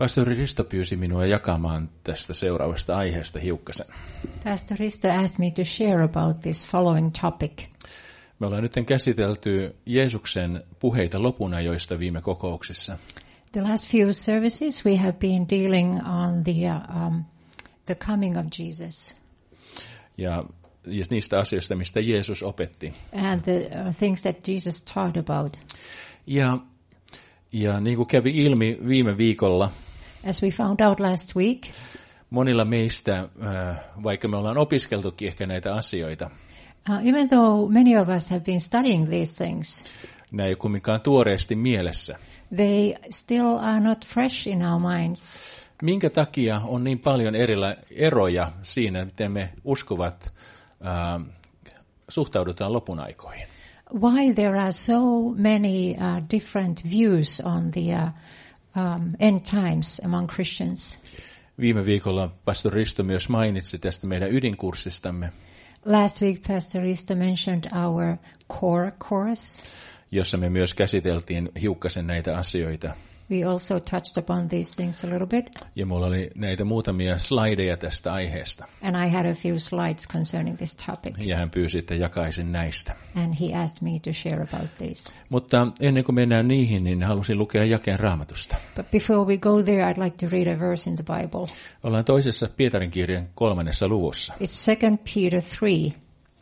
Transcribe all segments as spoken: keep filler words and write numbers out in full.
Pastori Risto pyysi minua jakamaan tästä seuraavasta aiheesta hiukkasen. Pastor Risto asked me to share about this following topic. Me ollaan nyt käsitelty Jeesuksen puheita lopunajoista viime kokouksissa. The last few services we have been dealing on the uh, um, the coming of Jesus. Ja, ja niistä asioista, mistä Jeesus opetti. And the uh, things that Jesus taught about. Ja, ja niin kuin kävi ilmi viime viikolla, as we found out last week, monilla meistä, vaikka me ollaan opiskeltukin ehkä näitä asioita, uh, even though many of us have been studying these things, nämä ei kumminkaan tuoreesti mielessä. They still are not fresh in our minds. Minkä takia on niin paljon erillä, eroja siinä, miten me uskovat äh, suhtaudutaan lopun aikoihin? Why there are so many uh, different views on the uh, um, end times among Christians? Viime viikolla pastor Risto myös mainitsi tästä meidän ydinkurssistamme. Last week Pastor Risto mentioned our core course, jossa me myös käsiteltiin hiukkasen näitä asioita. We also touched upon these things a little bit. Ja mulla oli näitä muutamia slideja tästä aiheesta. And I had a few slides concerning this topic. Ja hän pyysi, että jakaisin näistä. And he asked me to share about this. Mutta ennen kuin mennään niihin, niin halusin lukea jakeen Raamatusta. But before we go there, I'd like to read a verse in the Bible. Ollaan toisessa Pietarin kirjan kolmannessa luvussa. It's Second Peter three.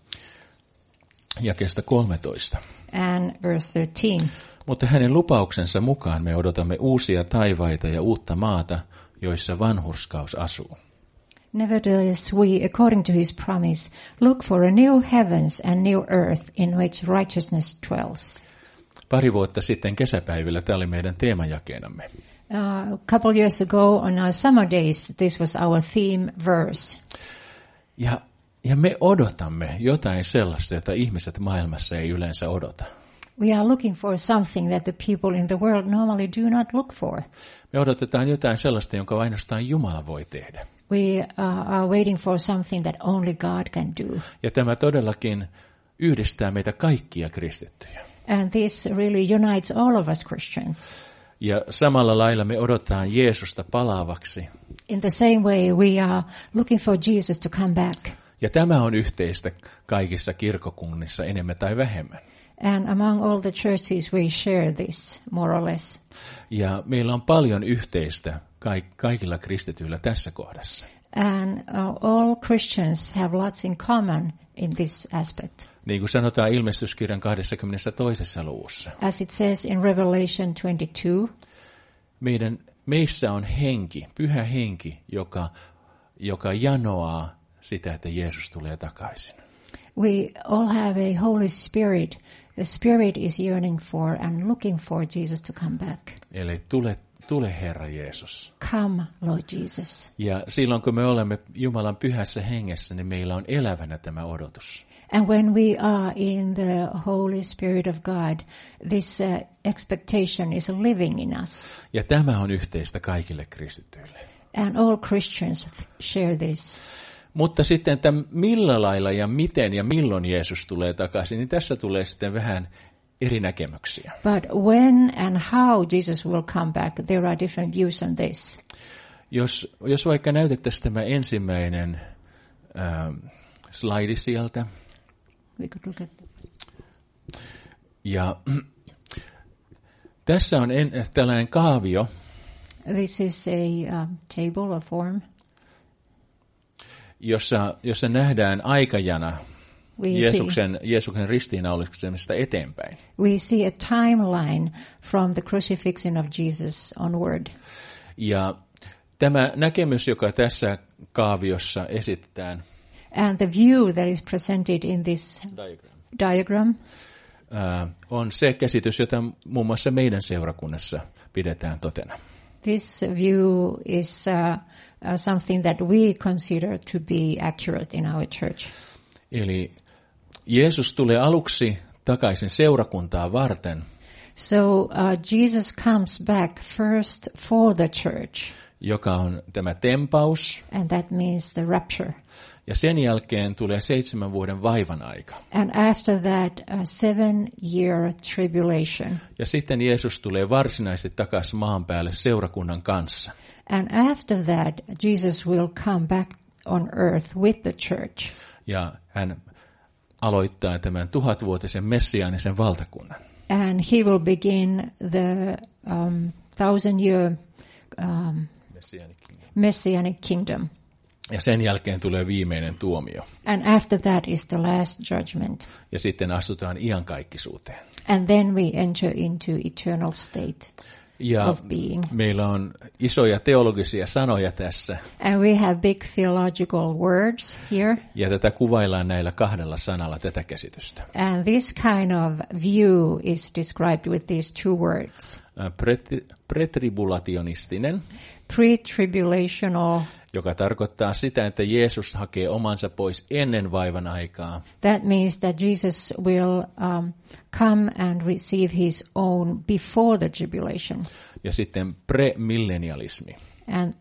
Jakeesta kolmetoista. And verse thirteen. Mutta hänen lupauksensa mukaan me odotamme uusia taivaita ja uutta maata, joissa vanhurskaus asuu. Nevertheless, we, according to his promise, look for a new heavens and new earth in which righteousness dwells. Pari vuotta sitten kesäpäivillä tämä oli meidän teemajakeenamme. Uh, a couple years ago on our summer days, this was our theme verse. Ja, ja me odotamme jotain sellaista, jota ihmiset maailmassa ei yleensä odota. We are looking for something that the people in the world normally do not look for. Me odotetaan jotain sellaista, jonka ainoastaan Jumala voi tehdä. We uh, are waiting for something that only God can do. Ja tämä todellakin yhdistää meitä kaikkia kristittyjä. And this really unites all of us Christians. Ja samalla lailla me odotetaan Jeesusta palaavaksi. In the same way we are looking for Jesus to come back. Ja tämä on yhteistä kaikissa kirkkokunnissa enemmän tai vähemmän. And among all the churches we share this, more or less. Ja meillä on paljon yhteistä kaikilla kristityillä tässä kohdassa. And uh, all Christians have lots in common in this aspect. Niin kuin sanotaan ilmestyskirjan kaksikymmentätoisessa luvussa. As it says in Revelation twenty-two. Meidän, meissä on henki, pyhä henki, joka, joka janoaa sitä, että Jeesus tulee takaisin. We all have a Holy Spirit. The Spirit is yearning for and looking for Jesus to come back. Eli tule, tule Herra Jeesus. Come, Lord Jesus. Ja silloin kun me olemme Jumalan pyhässä hengessä, niin meillä on elävänä tämä odotus. And when we are in the Holy Spirit of God, this uh, expectation is living in us. Ja tämä on yhteistä kaikille kristityille. And all Christians share this. Mutta sitten, että millä lailla ja miten ja milloin Jeesus tulee takaisin, niin tässä tulee sitten vähän eri näkemyksiä. But when and how Jesus will come back, there are different views on this. Jos, jos vaikka näytettäisiin tämä ensimmäinen äh, slaidi sieltä. We could look at ja tässä on en, tällainen kaavio. This is a uh, table or form. Jossa, jossa nähdään aikajana Jeesuksen, Jeesuksen ristiinnaulimisesta eteenpäin. We see a timeline from the crucifixion of Jesus onward. Ja tämä näkemys, joka tässä kaaviossa esitetään, and the view that is presented in this diagram, diagram uh, on se käsitys, jota muun muassa meidän seurakunnassa pidetään totena. This view is uh, uh, something that we consider to be accurate in our church. Eli Jeesus tulee aluksi takaisin seurakuntaa varten. So uh, Jesus comes back first for the church. joka on tämä tempaus. and that means the rapture. Ja sen jälkeen tulee seitsemän vuoden vaivan aika. And after that, a seven-year tribulation. Ja sitten Jeesus tulee varsinaisesti takaisin maan päälle seurakunnan kanssa. And after that, Jesus will come back on earth with the church. Ja hän aloittaa tämän tuhatvuotisen messiaanisen valtakunnan. And he will begin the um, thousand-year um, Messianic kingdom. messianic kingdom. Ja sen jälkeen tulee viimeinen tuomio. And after that is the last judgment. Ja sitten astutaan iankaikkisuuteen. And then we enter into eternal state Ja of being. meillä on isoja teologisia sanoja tässä. And we have big theological words here. Ja tätä kuvaillaan näillä kahdella sanalla, tätä käsitystä. And this kind of view is described with these two words. Pret- pretribulationistinen, Pre-tribulational. joka tarkoittaa sitä, että Jeesus hakee omansa pois ennen vaivan aikaa. That means that Jesus will um, come and receive his own before the tribulation. Ja sitten premillennialismi. And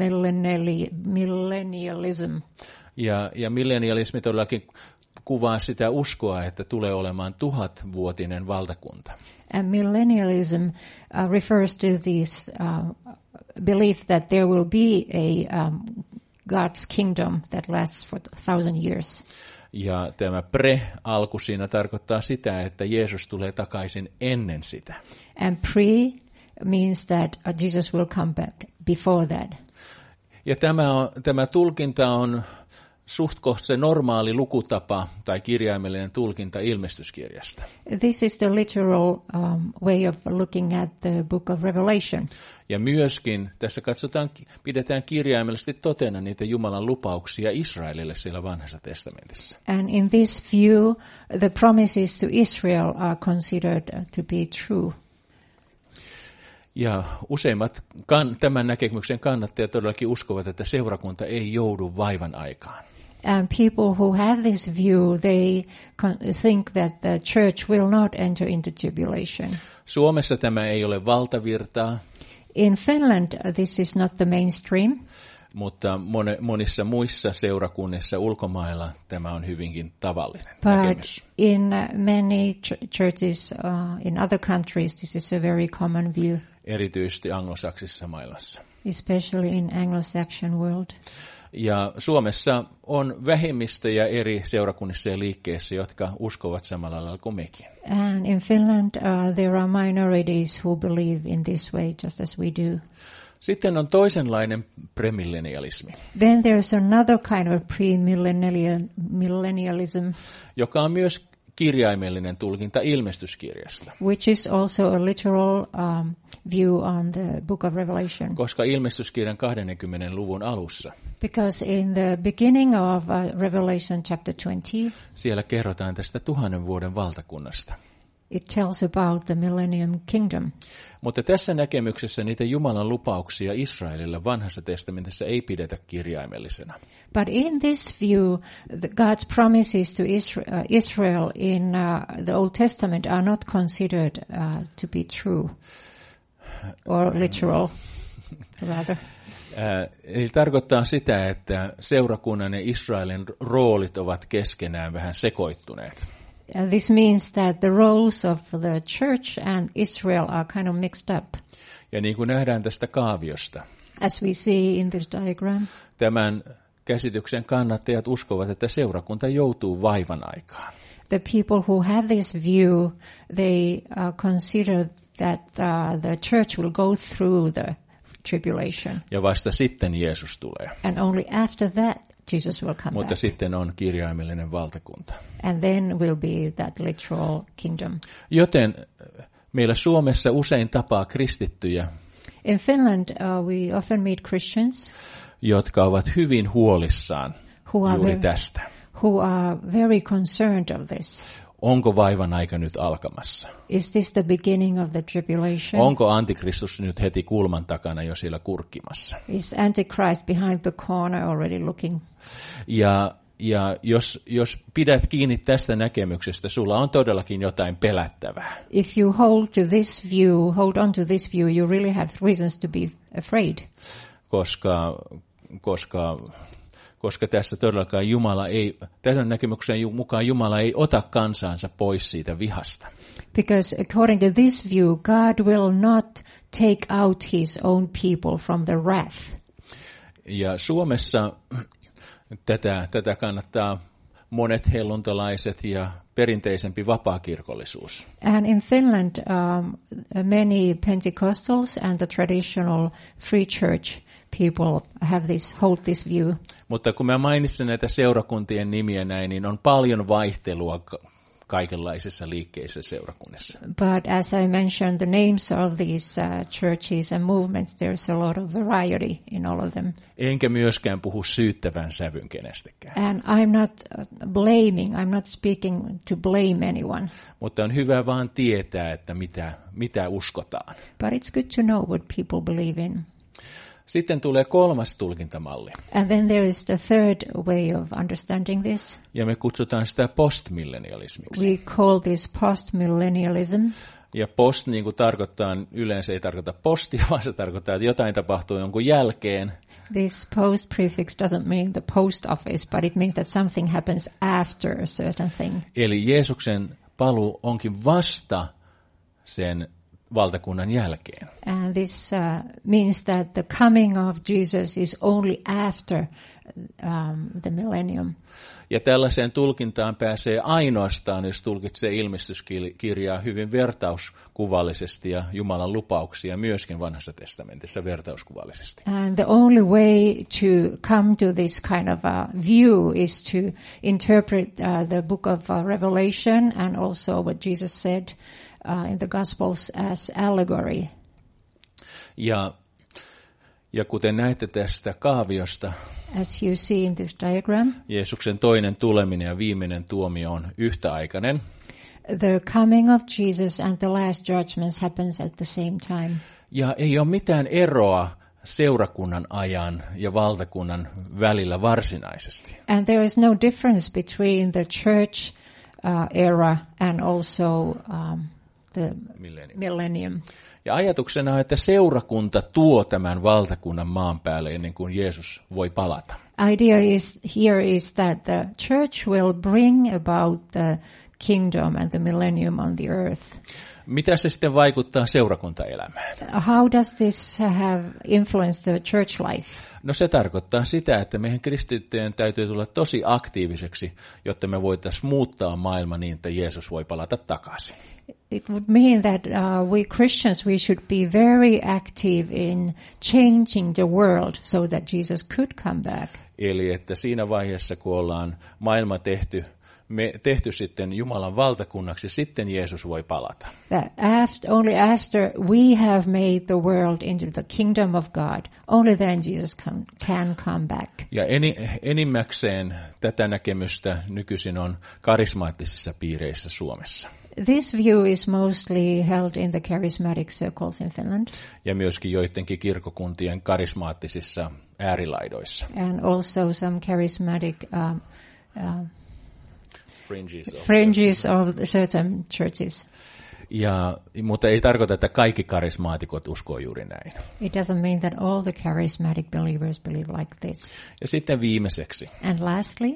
premillennialism. Ja, ja millennialismi todellakin kuvaa sitä uskoa, että tulee olemaan tuhatvuotinen valtakunta. And millennialism uh, refers to this uh, belief that there will be a um, God's kingdom that lasts for a thousand years. Ja tämä pre-alku siinä tarkoittaa sitä, että Jeesus tulee takaisin ennen sitä. And pre means that uh, Jesus will come back before that. Ja tämä, on, tämä tulkinta on suhtkoht se normaali lukutapa tai kirjaimellinen tulkinta ilmestyskirjasta. This is the literal um, way of looking at the book of Revelation. Ja myöskin tässä katsotaan, pidetään kirjaimellisesti totena niitä Jumalan lupauksia Israelille siellä vanhassa testamentissa. And in this view, the promises to Israel are considered to be true. Ja useimmat kan, tämän näkemyksen kannattajat todellakin uskovat, että seurakunta ei joudu vaivan aikaan. And people who have this view, they think that the church will not enter into tribulation. Suomessa tämä ei ole valtavirtaa. In Finland, this is not the mainstream. Mutta monissa muissa seurakunnissa ulkomailla tämä on hyvinkin tavallinen But näkemys. in many ch- churches uh, in other countries, this is a very common view. Erityisesti anglosaksisessa maailmassa. Especially in Anglo-Saxon world. Ja Suomessa on vähemmistöjä eri seurakunnissa ja liikkeissä, jotka uskovat samalla lailla kuin mekin. And in Finland, uh, there are minorities who believe in this way just as we do. Sitten on toisenlainen premillennialismi, Then there's another kind of premillennialism, joka on myös kirjaimellinen tulkinta ilmestyskirjasta. which is also a literal um, view on the book of Revelation. Koska ilmestyskirjan kahdenkymmenen luvun alussa Because in the beginning of uh, Revelation chapter twenty, siellä kerrotaan tästä tuhannen vuoden valtakunnasta. it tells about the millennium kingdom. Mutta tässä näkemyksessä niitä Jumalan lupauksia Israelille vanhassa testamentissa ei pidetä kirjaimellisena. But in this view, the God's promises to Israel, uh, Israel in uh, the Old Testament are not considered uh, to be true or literal, rather. Eli tarkoittaa sitä, että seurakunnan ja Israelin roolit ovat keskenään vähän sekoittuneet. And this means that the roles of the church and Israel are kind of mixed up. Ja niin kuin nähdään tästä kaaviosta, As we see in this diagram, tämän käsityksen kannattajat uskovat, että seurakunta joutuu vaivan aikaan. the people who have this view, they uh, consider that uh, the church will go through the tribulation. Ja vasta sitten Jeesus tulee. And only after that, Jesus will come Mutta back. sitten on kirjaimellinen valtakunta. And then will be that literal kingdom. Joten meillä Suomessa usein tapaa kristittyjä, In Finland, uh, we often meet Christians jotka ovat hyvin huolissaan who are, juuri very, tästä. who are very concerned of this. Onko vaivan aika nyt alkamassa? Is this the beginning of the tribulation? Onko antikristus nyt heti kulman takana jo siellä kurkkimassa? Is Antichrist behind the corner already looking? Ja, ja jos, jos pidät kiinni tästä näkemyksestä, sulla on todellakin jotain pelättävää. If you hold to this view, hold on to this view, you really have reasons to be afraid. koska, koska, koska tässä todellakaan Jumala ei, tässä näkemyksen mukaan Jumala ei ota kansansa pois siitä vihasta. Because according to this view, God will not take out his own people from the wrath. Ja Suomessa tätä, tätä kannattaa monet helluntalaiset ja perinteisempi vapaakirkollisuus. And in Finland, um, many Pentecostals and the traditional free church people have this, hold this view. Mutta kun mä mainitsen näitä seurakuntien nimiä näin, niin on paljon vaihtelua kaikenlaisissa liikkeissä seurakunnissa. But as I mentioned the names of these uh, churches and movements, there's a lot of variety in all of them. Enkä myöskään puhu syyttävän sävyn kenestäkään. And I'm not blaming, I'm not speaking to blame anyone. Mutta on hyvä vaan tietää, että mitä, mitä uskotaan. But it's good to know what people believe in. Sitten tulee kolmas tulkintamalli. And then there is the third way of understanding this. Ja me kutsutaan sitä postmillennialismiksi. We call this postmillennialism. Ja post niin kuin tarkoittaa, yleensä ei tarkoita postia, vaan se tarkoittaa, että jotain tapahtuu jonkun jälkeen. This post prefix doesn't mean the post office, but it means that something happens after a certain thing. Eli Jeesuksen paluu onkin vasta sen valtakunnan jälkeen. And this uh, means that the coming of Jesus is only after um, the millennium. Ja tällaiseen tulkintaan pääsee ainoastaan, jos tulkitsee ilmestyskirjaa hyvin vertauskuvallisesti ja Jumalan lupauksia myöskin Vanhassa testamentissa vertauskuvallisesti. And the only way to come to this kind of a view is to interpret uh, the book of uh, Revelation and also what Jesus said Uh, in the Gospels as allegory. Ja, ja kuten näette tästä kaaviosta, as you see in this diagram, Jeesuksen toinen tuleminen ja viimeinen tuomio on yhtäaikainen. The coming of Jesus and the last judgments happens at the same time. Ja ei ole mitään eroa seurakunnan ajan ja valtakunnan välillä varsinaisesti. And there is no difference between the church uh, era and also um, the millennium. millennium. Ja ajatuksena on, että seurakunta tuo tämän valtakunnan maan päälle ennen kuin Jeesus voi palata. Idea is here is that the church will bring about the kingdom and the millennium on the earth. Mitä se sitten vaikuttaa seurakuntaelämään? How does this have influenced the church life? No se tarkoittaa sitä, että meidän kristittyjen täytyy tulla tosi aktiiviseksi, jotta me voitaisiin muuttaa maailma niin, että Jeesus voi palata takaisin. It would mean that uh, we Christians, we should be very active in changing the world so that Jesus could come back. Eli että siinä vaiheessa, kun ollaan maailma tehty, me tehty sitten Jumalan valtakunnaksi, sitten Jeesus voi palata. That after, only after we have made the world into the kingdom of God, only then Jesus can, can come back. Ja eni, enimmäkseen tätä näkemystä nykyisin on karismaattisissa piireissä Suomessa. This view is mostly held in the charismatic circles in Finland. Ja myöskin joidenkin kirkkokuntien karismaattisissa äärilaidoissa. And also some charismatic um, uh, fringes, of, fringes of certain churches. Ja, mutta ei tarkoita, että kaikki karismaatikot uskoo juuri näin. It doesn't mean that all the charismatic believers believe like this. Ja sitten viimeiseksi. And lastly,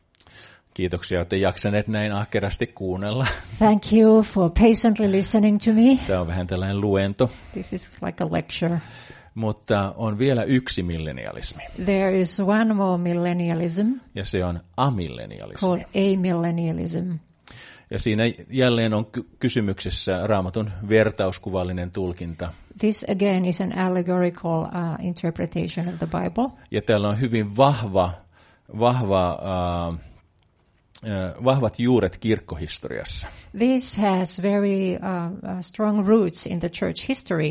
kiitoksia, että jaksaneet näin ahkerasti kuunnella. Thank you for patiently listening to me. Tämä on vähän tällainen luento. This is like a lecture. Mutta on vielä yksi millenialismi. There is one more millennialism. Ja se on amillenialismi. Called amillennialism. Ja siinä jälleen on ky- kysymyksessä Raamatun vertauskuvallinen tulkinta. This again is an allegorical uh, interpretation of the Bible. Ja täällä on hyvin vahva, vahva, uh, uh, vahvat juuret kirkkohistoriassa. This has very uh, uh, strong roots in the church history.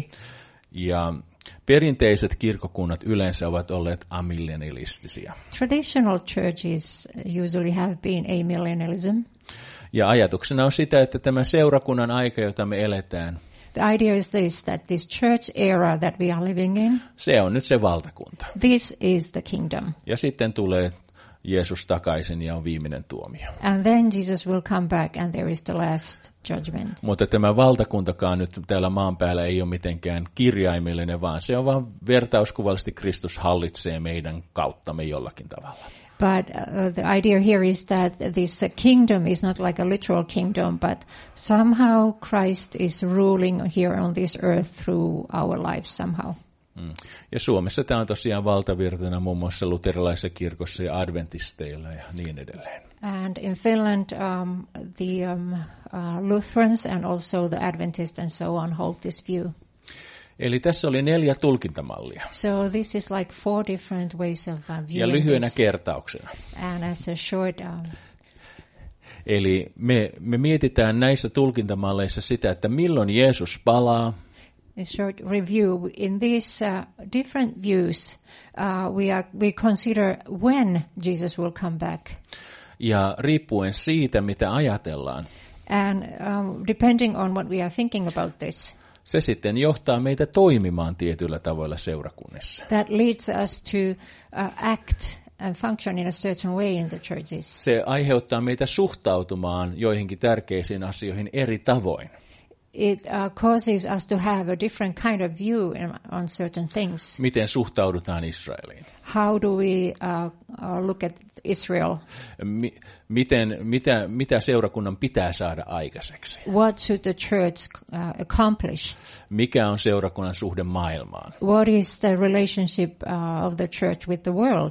Ja perinteiset kirkkokunnat yleensä ovat olleet amillennialistisia. Traditional churches usually have been amillennialism. Ja ajatuksena on sitä, että tämä seurakunnan aika, jota me eletään, the idea is this, that this church era that we are living in, se on nyt se valtakunta. this is the kingdom. Ja sitten tulee Jeesus takaisin ja on viimeinen tuomio. And then Jesus will come back and there is the last judgment. Mutta tämä valtakuntakaan nyt täällä maan päällä ei ole mitenkään kirjaimellinen, vaan se on vaan vertauskuvallisesti Kristus hallitsee meidän kauttamme jollakin tavalla. But uh, the idea here is that this uh, kingdom is not like a literal kingdom, but somehow Christ is ruling here on this earth through our lives somehow. Mm. Ja Suomessa tämä on tosiaan valtavirtana muun muassa luterilaisessa kirkossa ja adventisteilla ja niin edelleen. And in Finland, um, the um, uh, Lutherans and also the Adventists and so on hold this view. Eli tässä oli neljä tulkintamallia. So this is like four different ways of uh, viewing ja lyhyenä this. kertauksena. And as a short, um, Eli me, me mietitään näissä tulkintamalleissa sitä, että milloin Jeesus palaa. a short review. In these uh, different views, uh, we are we consider when Jesus will come back. Ja riippuen siitä, mitä ajatellaan. And um, depending on what we are thinking about this, se sitten johtaa meitä toimimaan tietyillä tavoilla seurakunnissa. that leads us to uh, act and function in a certain way in the churches. Se aiheuttaa meitä suhtautumaan joihinkin tärkeisiin asioihin eri tavoin. It uh, causes us to have a different kind of view in, on certain things. Miten suhtaudutaan Israeliin? How do we uh, uh, look at Israel? Mi- miten, mitä, mitä seurakunnan pitää saada aikaiseksi? What should the church uh, accomplish? Mikä on seurakunnan suhde maailmaan? What is the relationship uh, of the church with the world?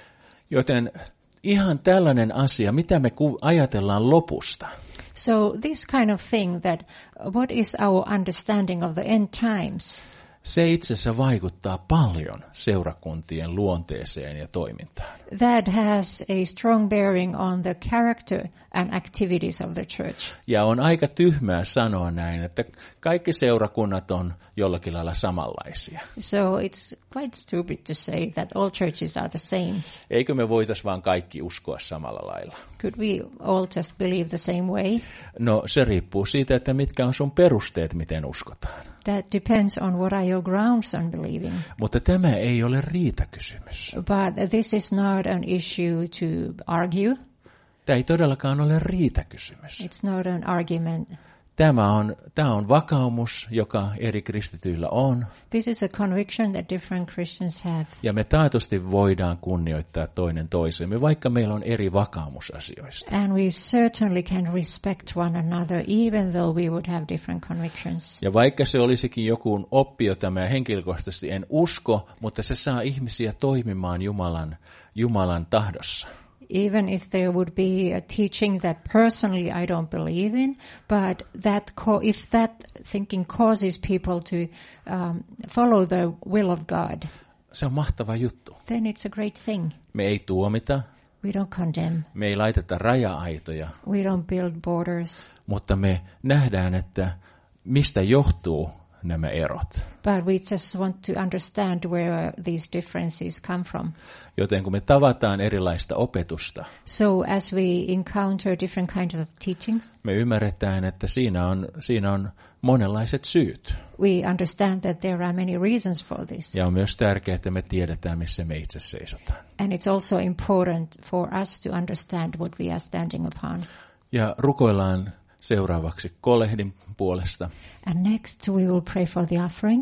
Joten ihan tällainen asia, mitä me ku- ajatellaan lopusta. So this kind of thing, that what is our understanding of the end times? Se itse asiassa vaikuttaa paljon seurakuntien luonteeseen ja toimintaan. That has a strong bearing on the character and activities of the church. Ja on aika tyhmää sanoa näin, että kaikki seurakunnat on jollakin lailla samanlaisia. So it's quite stupid to say that all churches are the same. Eikö me voitaisiin vaan kaikki uskoa samalla lailla? Could we all just believe the same way? No se riippuu siitä, että mitkä on sun perusteet, miten uskotaan. That depends on what are your grounds on believing. Mutta tämä ei ole riitakysymys. But this is not an issue to argue. Tämä ei todellakaan ole riitakysymys. It's not an argument. Tämä on, tämä on vakaumus, joka eri kristityillä on. This is a conviction that different Christians have. Ja me taatusti voidaan kunnioittaa toinen toisemme, vaikka meillä on eri vakaumusasioista. And we certainly can respect one another, even though we would have different convictions. Ja vaikka se olisikin joku oppio tämä, henkilökohtaisesti en usko, mutta se saa ihmisiä toimimaan Jumalan, Jumalan tahdossa. Even if there would be a teaching that personally I don't believe in, but that co- if that thinking causes people to um, follow the will of God, se on mahtava juttu. then it's a great thing. Me ei tuomita, We don't condemn. me ei laiteta raja-aitoja, We don't build borders. mutta me nähdään, että mistä johtuu nämä erot. But we just want to understand where these differences come from. Joten kun me tavataan erilaista opetusta, So as we encounter different kinds of teachings, me ymmärretään, että siinä on, siinä on monenlaiset syyt. we understand that there are many reasons for this. Ja on myös tärkeää, että me tiedetään, missä me itse seisotaan. And it's also important for us to understand what we are standing upon. Ja rukoillaan seuraavaksi kolehdin puolesta. And next we will pray for the offering.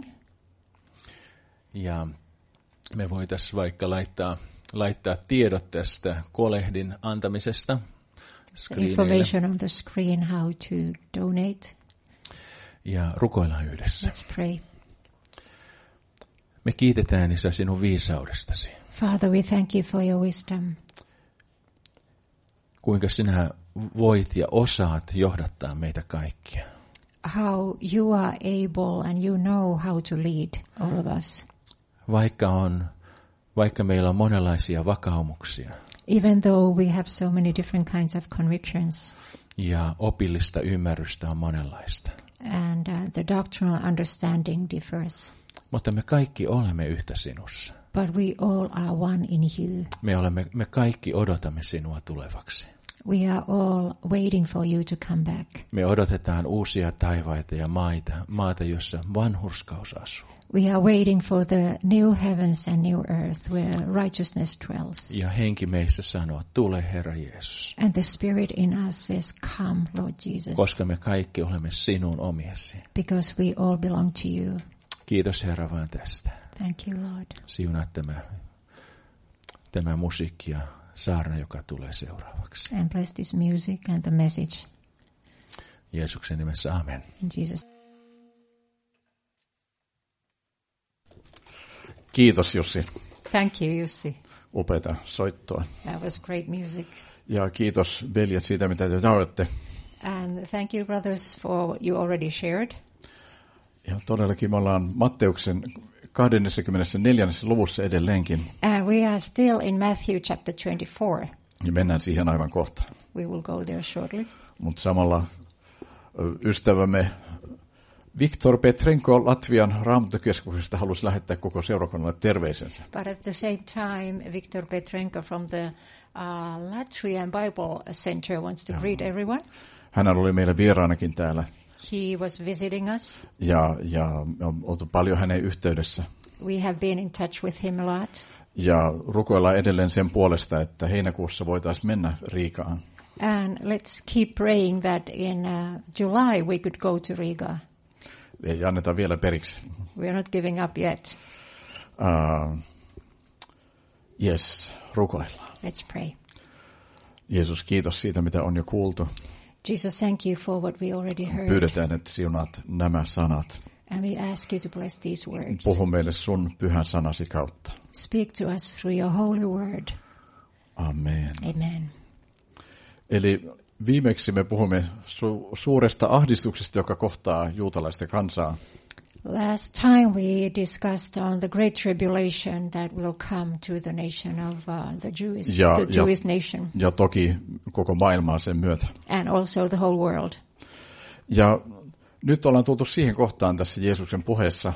Ja me voitaisiin vaikka laittaa, laittaa tiedot tästä kolehdin antamisesta screenille. Information on the screen how to donate. Ja rukoillaan yhdessä. Let's pray. Me kiitetään, Isä, sinun viisaudestasi. Father, we thank you for your wisdom. Kuinka sinä voit ja osaat johdattaa meitä kaikkia. How you are able and you know how to lead all of us. Vaikka, on, vaikka meillä on monenlaisia vakaumuksia Even though we have so many different kinds of convictions ja opillista ymmärrystä on monenlaista. and uh, the doctrinal understanding differs, Mutta me kaikki olemme yhtä sinussa. but we all are one in you. Me, olemme, me kaikki odotamme sinua tulevaksi. We are all waiting for you to come back. Me odotetaan uusia taivaita ja maita, maata, jossa vanhurskaus asuu. We are waiting for the new heavens and new earth where righteousness dwells. Ja henki meissä sanoo, tule Herra Jeesus. And the Spirit in us says, come, Lord Jesus. Koska me kaikki olemme sinun omiasi. Because we all belong to you. Kiitos Herra vaan tästä. Thank you, Lord. Siunaa tämä, tämä musiikki ja saarna, joka tulee seuraavaksi. And bless this music and the message. Jeesuksen nimessä, amen. In Jesus. Kiitos Jussi. Thank you, Jussi. Upeata soittoa. That was great music. Ja kiitos veljet siitä, mitä te jauhatte. And thank you, brothers, for what you already shared. Ja todellakin me ollaan Matteuksen kaksikymmentäneljä luvussa edelleenkin. And we are still in Matthew chapter twenty-four. Ja mennään siihen aivan kohta. We will go there shortly. Mutta samalla ystävämme Viktor Petrenko Latvian Raamattukeskuksesta halusi lähettää koko seurakunnalle terveisensä. But at the same time, Viktor Petrenko from the uh, Latvian Bible Center wants to greet everyone. Hän oli meillä vieraanakin täällä. He was visiting us. Ja, ja on oltu paljon hänen yhteydessä. We have been in touch with him a lot. Ja rukoillaan edelleen sen puolesta, että heinäkuussa voitaisiin mennä Riikaan. And let's keep praying that in uh, July we could go to Riga. Ei anneta vielä periksi. We are not giving up yet. Uh, yes, rukoillaan. Let's pray. Jeesus, kiitos siitä, mitä on jo kuultu. Jesus, thank you for what we already heard. Pyydetään, että siunaat nämä sanat. And we ask you to bless these words. Puhu meille sun pyhän sanasi kautta. Speak to us through your holy word. Amen. Amen. Eli viimeksi me puhumme su- suuresta ahdistuksesta, joka kohtaa juutalaista kansaa. Last time we discussed on the great tribulation that will come to the nation of uh, the Jewish, ja, the ja, Jewish nation. Ja toki koko maailmaa sen myötä. And also the whole world. Ja nyt ollaan tultu siihen kohtaan tässä Jeesuksen puheessa.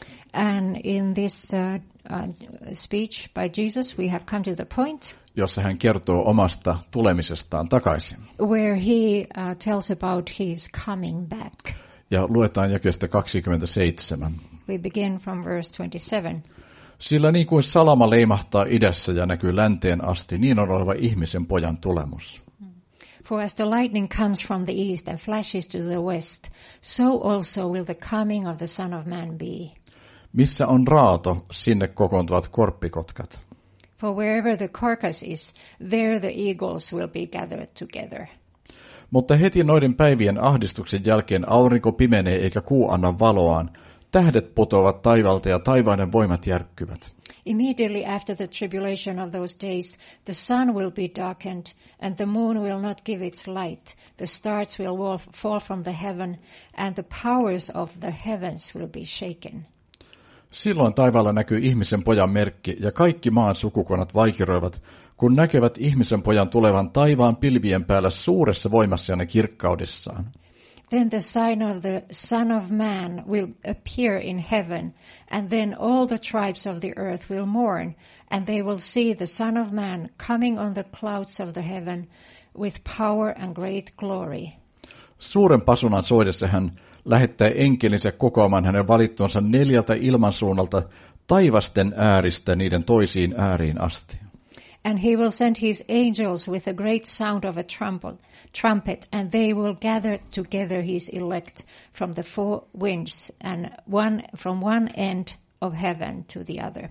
And in this uh, uh, speech by Jesus, we have come to the point jossa hän kertoo omasta tulemisestaan takaisin. Where he uh, tells about his coming back. Ja luetaan jakeesta kaksikymmentäseitsemän. We begin from verse twenty-seven. Sillä niin kuin salama leimahtaa idässä ja näkyy länteen asti, niin on oleva ihmisen pojan tulemus. For as the lightning comes from the east and flashes to the west, so also will the coming of the Son of Man be. Missä on raato, sinne kokoontuvat korppikotkat. For wherever the carcass is, there the eagles will be gathered together. Mutta heti noiden päivien ahdistuksen jälkeen aurinko pimenee eikä kuu anna valoaan. Tähdet putoavat taivaalta ja taivaiden voimat järkkyvät. Immediately after the tribulation of those days, the sun will be darkened, and the moon will not give its light. The stars will fall from the heaven, and the powers of the heavens will be shaken. Silloin taivaalla näkyy ihmisen pojan merkki, ja kaikki maan sukukunnat vaikeroivat, kun näkevät ihmisen pojan tulevan taivaan pilvien päällä suuressa voimassaan ja kirkkaudessaan. Then the sign of the Son of Man will appear in heaven, and then all the tribes of the earth will mourn, and they will see the Son of Man coming on the clouds of the heaven with power and great glory. Suuren pasunan soidessa hän lähettää enkelinsä kokoamaan hänen valittuansa neljältä ilmansuunnalta taivasten ääristä niiden toisiin ääriin asti. And he will send his angels with a great sound of a trumpet, trumpet, and they will gather together his elect from the four winds, and one from one end of heaven to the other.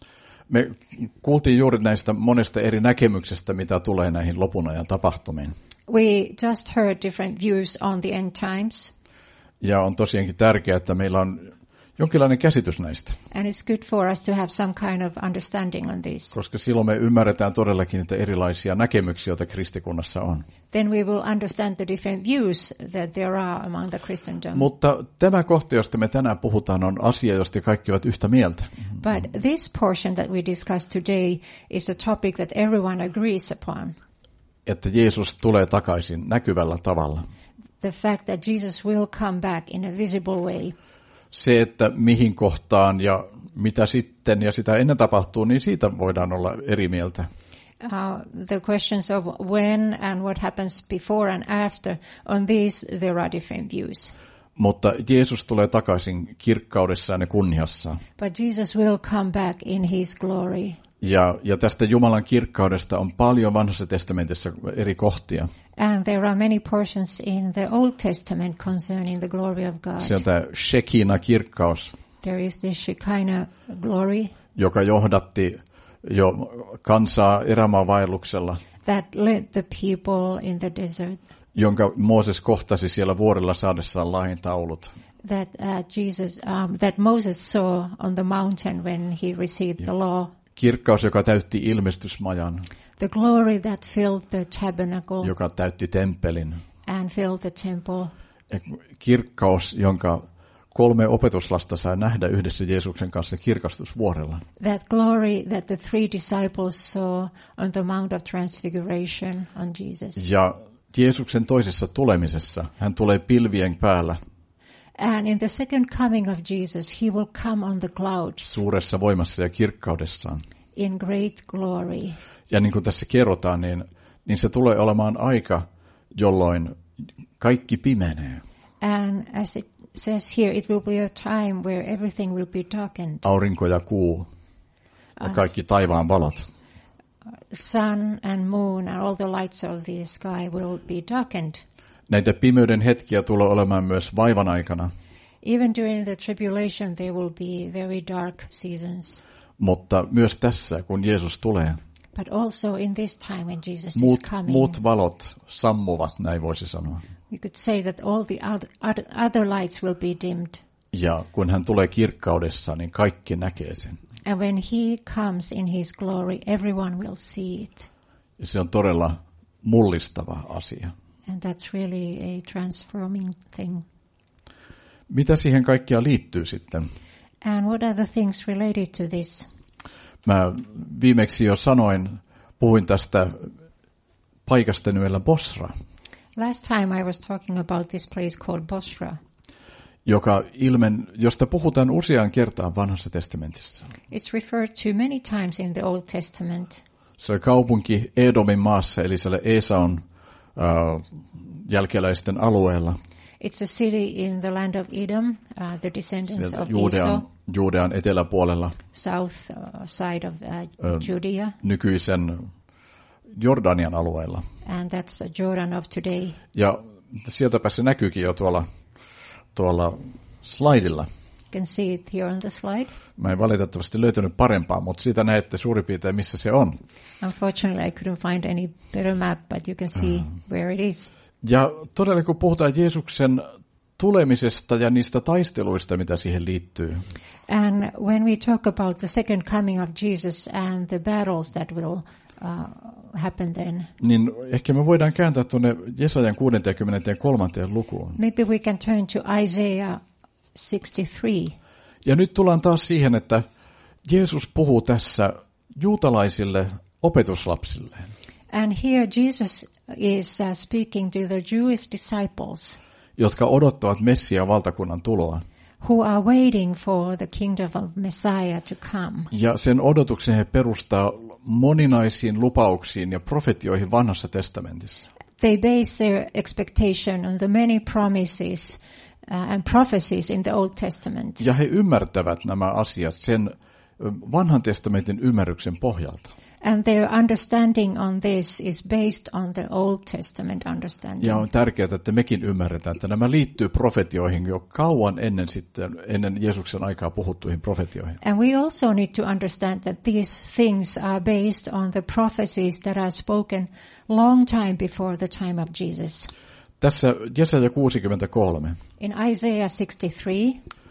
Me kuultiin juuri näistä monesta eri näkemyksestä, mitä tulee näihin lopun ajan tapahtumiin. We just heard different views on the end times. Ja on tosiaankin tärkeää, että meillä on jonkinlainen käsitys näistä. And it's good for us to have some kind of understanding on this. Koska silloin me ymmärretään todellakin niitä erilaisia näkemyksiä, joita kristikunnassa on. Then we will understand the different views that there are among the Christendom. Mutta tämä kohta, josta me tänään puhutaan, on asia, josta kaikki ovat yhtä mieltä. But this portion that we discuss today is a topic that everyone agrees upon. Että Jeesus tulee takaisin näkyvällä tavalla. The fact that Jesus will come back in a visible way. Se, että mihin kohtaan ja mitä sitten ja sitä ennen tapahtuu, niin siitä voidaan olla eri mieltä. uh, the questions of when and what happens before and after, on these there are different views. Mutta Jeesus tulee takaisin kirkkaudessaan ja kunniassaan. But Jesus will come back in his glory. Ja, ja tästä Jumalan kirkkaudesta on paljon Vanhassa testamentissa eri kohtia. And there are many portions in the Old Testament concerning the glory of God. Se on tämä Shekina-kirkkaus. There is the Shekinah glory. Joka johdatti jo kansaa erämaavaelluksella. That led the people in the desert. Jonka Mooses kohtasi siellä vuorilla saadessaan lain taulut. That uh, Jesus, um, that Moses saw on the mountain when he received the law. Kirkkaus, joka täytti ilmestysmajan. The glory that filled the tabernacle. Joka täytti temppelin. And filled the temple. Kirkkaus, jonka kolme opetuslasta sai nähdä yhdessä Jeesuksen kanssa kirkastusvuorella. That glory that the three disciples saw on the Mount of Transfiguration on Jesus. Ja Jeesuksen toisessa tulemisessa hän tulee pilvien päällä. And in the second coming of Jesus, he will come on the clouds. Suuressa voimassa ja kirkkaudessaan. In great glory. Ja niin kuin tässä kerrotaan, niin, niin se tulee olemaan aika, jolloin kaikki pimenee. And as it says here, it will be a time where everything will be darkened. Aurinko ja kuu ja kaikki taivaan valot. Sun and moon and all the lights of the sky will be darkened. Näitä pimeyden hetkiä tulee olemaan myös vaivan aikana. Even during the tribulation there will be very dark seasons. Mutta myös tässä, kun Jeesus tulee, but also in this time when Jesus muut, is coming, muut valot sammuvat, näin voisi sanoa. you could say that all the other, other lights will be dimmed. Ja kun hän tulee kirkkaudessa, niin kaikki näkee sen. And when he comes in his glory, everyone will see it. Ja se on todella mullistava asia. And that's really a transforming thing. Mitä siihen kaikkea liittyy sitten? And what are the things related to this? Mä viimeksi jo sanoin, puhuin tästä paikasta nimellä Bosra. Last time I was talking about this place called Bosra. Joka ilmen, josta puhutaan useaan kertaan Vanhassa testamentissa. It's referred to many times in the Old Testament. Se on kaupunki Edomin maassa, eli siellä Esaun uh, jälkeläisten alueella. It's a city in the land of Edom, uh, the descendants Sieltä of Juudean, Esau, Juudean eteläpuolella. south uh, side of uh, uh, Judea. Nykyisen Jordanian alueella. And that's Jordan of today. Ja sieltäpä se näkyykin jo tuolla, tuolla slaidilla. You can see it here on the slide. Mä en valitettavasti löytänyt parempaa, mutta siitä näette suurin piirtein, missä se on. Unfortunately, I couldn't find any better map, but you can see uh-huh. where it is. Ja todella kun puhutaan Jeesuksen tulemisesta ja niistä taisteluista, mitä siihen liittyy. And when we talk about the second coming of Jesus and the battles that will uh, happen then. Niin ehkä me voidaan kääntää tuonne Jesajan kuusikymmentäkolme lukuun. Maybe we can turn to Isaiah sixty-three. Ja nyt tullaan taas siihen, että Jeesus puhuu tässä juutalaisille opetuslapsille. And here Jesus is uh, speaking to the Jewish disciples, jotka odottavat Messiaan valtakunnan tuloa. Who are waiting for the kingdom of Messiah to come. Ja sen odotuksen he perustaa moninaisiin lupauksiin ja profetioihin Vanhassa testamentissa. They base their expectation on the many promises uh, and prophecies in the Old Testament. Ja he ymmärtävät nämä asiat sen Vanhan testamentin ymmärryksen pohjalta. And their understanding on this is based on the Old Testament understanding. Ja on tärkeää, että mekin ymmärretään, että nämä liittyy profetioihin jo kauan ennen sitten ennen Jeesuksen aikaa puhuttuihin profetioihin. And we also need to understand that these things are based on the prophecies that are spoken long time before the time of Jesus. Tässä Jesaja kuusikymmentäkolme. In Isaiah sixty-three.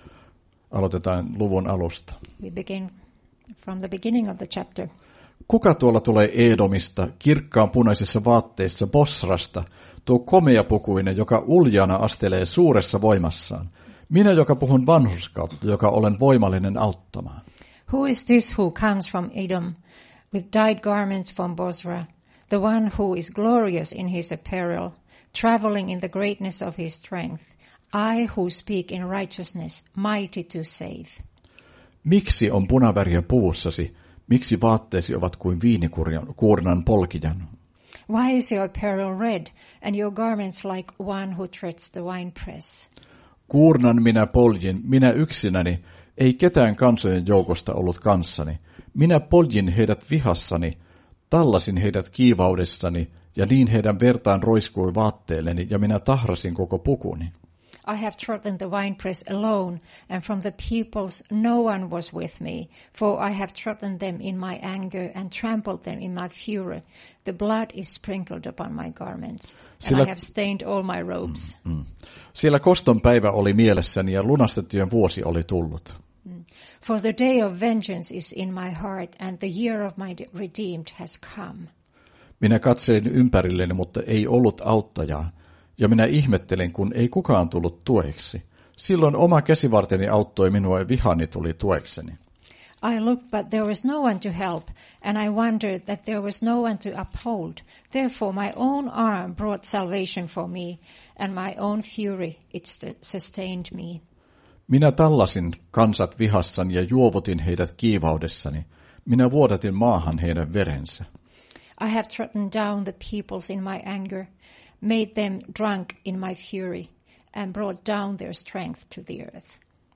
Aloitetaan luvun alusta. We begin from the beginning of the chapter. Kuka tuolla tulee Edomista, kirkkaan punaisissa vaatteissa Bosrasta, tuo komeapukuinen, joka uljana astelee suuressa voimassaan? Minä, joka puhun vanhurskautta, joka olen voimallinen auttamaan. Who is this who comes from Edom, with dyed garments from Bosra, the one who is glorious in his apparel, traveling in the greatness of his strength, I who speak in righteousness, mighty to save? Miksi on punaväriä puvussasi? Miksi vaatteesi ovat kuin viinikuurnan polkijan? Why is your apparel red, and your garments like one who treads the winepress? Kuurnan minä poljin, minä yksinäni, ei ketään kansojen joukosta ollut kanssani. Minä poljin heidät vihassani, tallasin heidät kiivaudessani, ja niin heidän vertaan roiskui vaatteelleni, ja minä tahrasin koko pukuni. I have trodden the winepress alone, and from the peoples no one was with me, for I have trodden them in my anger and trampled them in my fury. The blood is sprinkled upon my garments, and Sillä, I have stained all my robes. Mm, mm. Siellä koston päivä oli mielessäni, ja lunastettujen vuosi oli tullut. Mm. For the day of vengeance is in my heart, and the year of my redeemed has come. Minä katselin ympärilleni, mutta ei ollut auttajaa. Ja minä ihmettelin, kun ei kukaan tullut tueksi. Silloin oma käsivarteni auttoi minua ja vihani tuli tuekseni. I looked, but there was no one to help, and I wondered that there was no one to uphold. Therefore my own arm brought salvation for me, and my own fury it sustained me. Minä tallasin kansat vihassani ja juovutin heidät kiivaudessani. Minä vuodatin maahan heidän verensä. I have trodden down the peoples in my anger, made them drunk in my fury, and brought down their strength to the earth.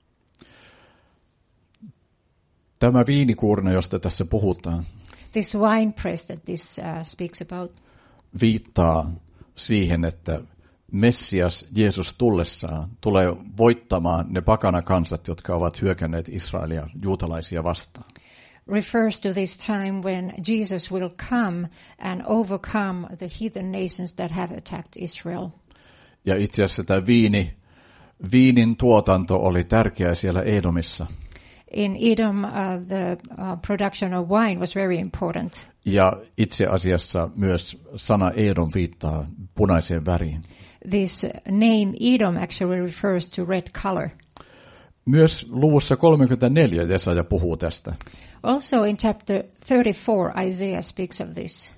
Tämä viinikuurna, josta tässä puhutaan, This winepress that this uh, speaks about viittaa siihen, että Messias Jeesus tullessaan tulee voittamaan ne pakanakansat, jotka ovat hyökänneet Israelia juutalaisia vastaan. refers to this time when Jesus will come and overcome the heathen nations that have attacked Israel. Ja itse asiassa tämä viini, viinin tuotanto oli tärkeä siellä Edomissa. In Edom, uh, the uh, production of wine was very important. Ja itse asiassa myös sana Edom viittaa punaiseen väriin. This name Edom actually refers to red color. Myös luvussa kolmekymmentäneljä Jesaja puhuu tästä. Also in chapter thirty-four, Isaiah speaks of this.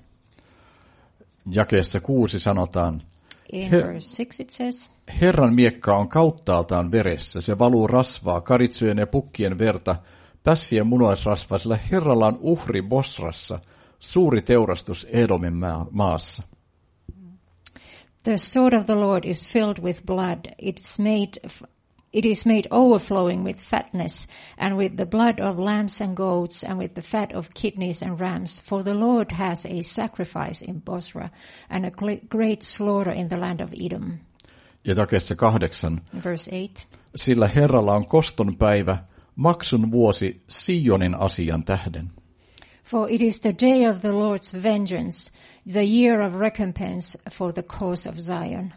Jakeessa kuusi sanotaan, In He- verse six it says, Herran miekka on kauttaaltaan veressä, se valuu rasvaa, karitsojen ja pukkien verta, pässien munaisrasvaa, sillä Herralla on uhri Bosrassa, suuri teurastus Edomin maassa. the sword of the Lord is filled with blood. It's made, it is made overflowing with fatness, and with the blood of lambs and goats, and with the fat of kidneys and rams. For the Lord has a sacrifice in Bosra, and a great slaughter in the land of Edom. Ja jakeessa kahdeksan, Verse eight. sillä Herralla on koston päivä, maksun vuosi Sionin asian tähden. For it is the day of the Lord's vengeance, the year of recompense for the cause of Zion.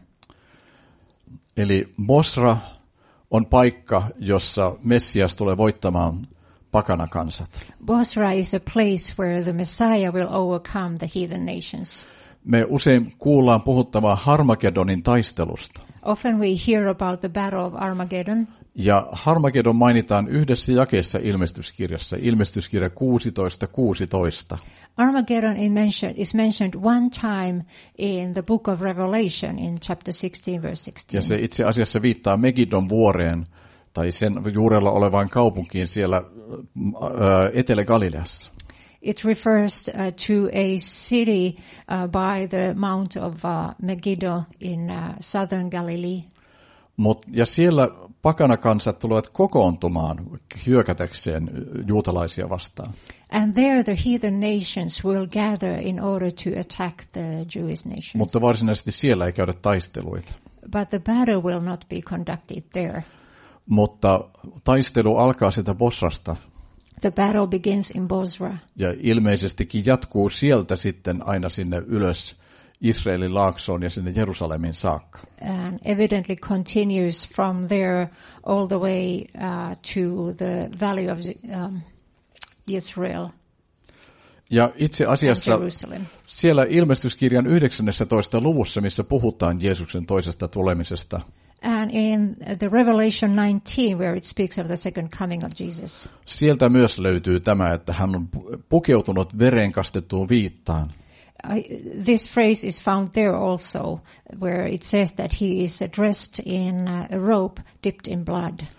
Eli Bosra on paikka, jossa Messias tulee voittamaan pakanakansat. Bosra is a place where the Messiah will overcome the heathen nations. Me usein kuullaan puhuttamaan Harmagedonin taistelusta. Often we hear about the battle of Armageddon. Ja Harmagedon mainitaan yhdessä jakeessa ilmestyskirjassa, ilmestyskirja kuusitoista kuusitoista. Armageddon is mentioned, is mentioned one time in the book of Revelation in chapter sixteen, verse sixteen. Ja se itse asiassa viittaa Megidon vuoreen tai sen juurella olevaan kaupunkiin siellä ää, Etelä-Galileassa. It refers uh, to a city uh, by the mount of uh, Megiddo in uh, southern Galilee. Mut, ja siellä pakanakansat tulevat kokoontumaan hyökätäkseen juutalaisia vastaan. And there the heathen nations will gather in order to attack the Jewish nations. Mutta varsinaisesti siellä ei käydä taisteluita. But the battle will not be conducted there. Mutta taistelu alkaa sitä Bosrasta. The battle begins in Bosra. Ja ilmeisestikin jatkuu sieltä sitten aina sinne ylös Israelin laaksoon ja sinne Jerusalemin saakka. And evidently continues from there all the way uh, to the valley of um, Israel. Ja itse asiassa siellä ilmestyskirjan yhdeksännentoista luvussa, missä puhutaan Jeesuksen toisesta tulemisesta. And in the Revelation nineteen, where it speaks of the second coming of Jesus. Sieltä myös löytyy tämä, että hän on pukeutunut vereen kastettuun viittaan. I, this phrase is found there also, where it says that he is dressed in a robe dipped in blood.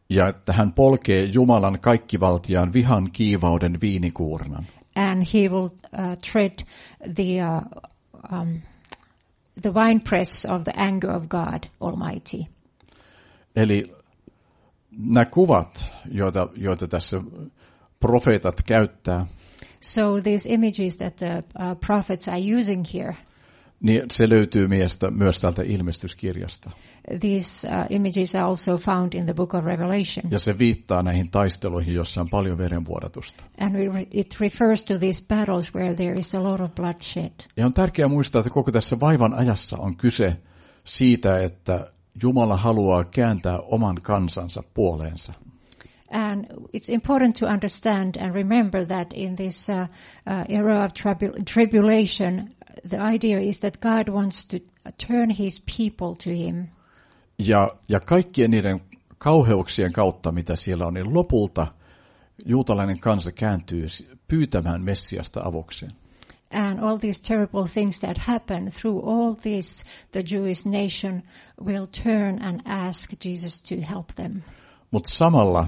Ja että hän polkee Jumalan kaikkivaltiaan vihan kiivauden viinikuurnan. And he will uh, tread the uh, um, the winepress of the anger of God Almighty. Eli nämä kuvat, joita, joita tässä profeetat käyttää, So these images that the uh, prophets are using here, niin se löytyy miestä myös täältä ilmestyskirjasta. these uh, images are also found in the book of Revelation. Ja se viittaa näihin taisteluihin, joissa on paljon verenvuodatusta. And we re- it refers to these battles where there is a lot of bloodshed. Ja on tärkeää muistaa, että koko tässä vaivan ajassa on kyse siitä, että Jumala haluaa kääntää oman kansansa puoleensa. And it's important to understand and remember that in this uh, uh, era of tribu- tribulation, the idea is that God wants to turn his people to him. Ja, ja kaikkien niiden kauheuksien kautta, mitä siellä on, niin lopulta juutalainen kansa kääntyy pyytämään Messiasta avukseen. And all these terrible things that happen, through all this, the Jewish nation will turn and ask Jesus to help them. Mutta samalla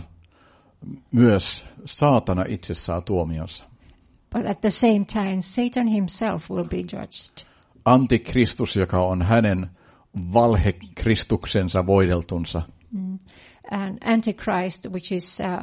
myös saatana itse saa tuomionsa. But at the same time, Satan himself will be judged. Antikristus, joka on hänen valhekristuksensa voideltunsa. Mm. And Antichrist, which is uh,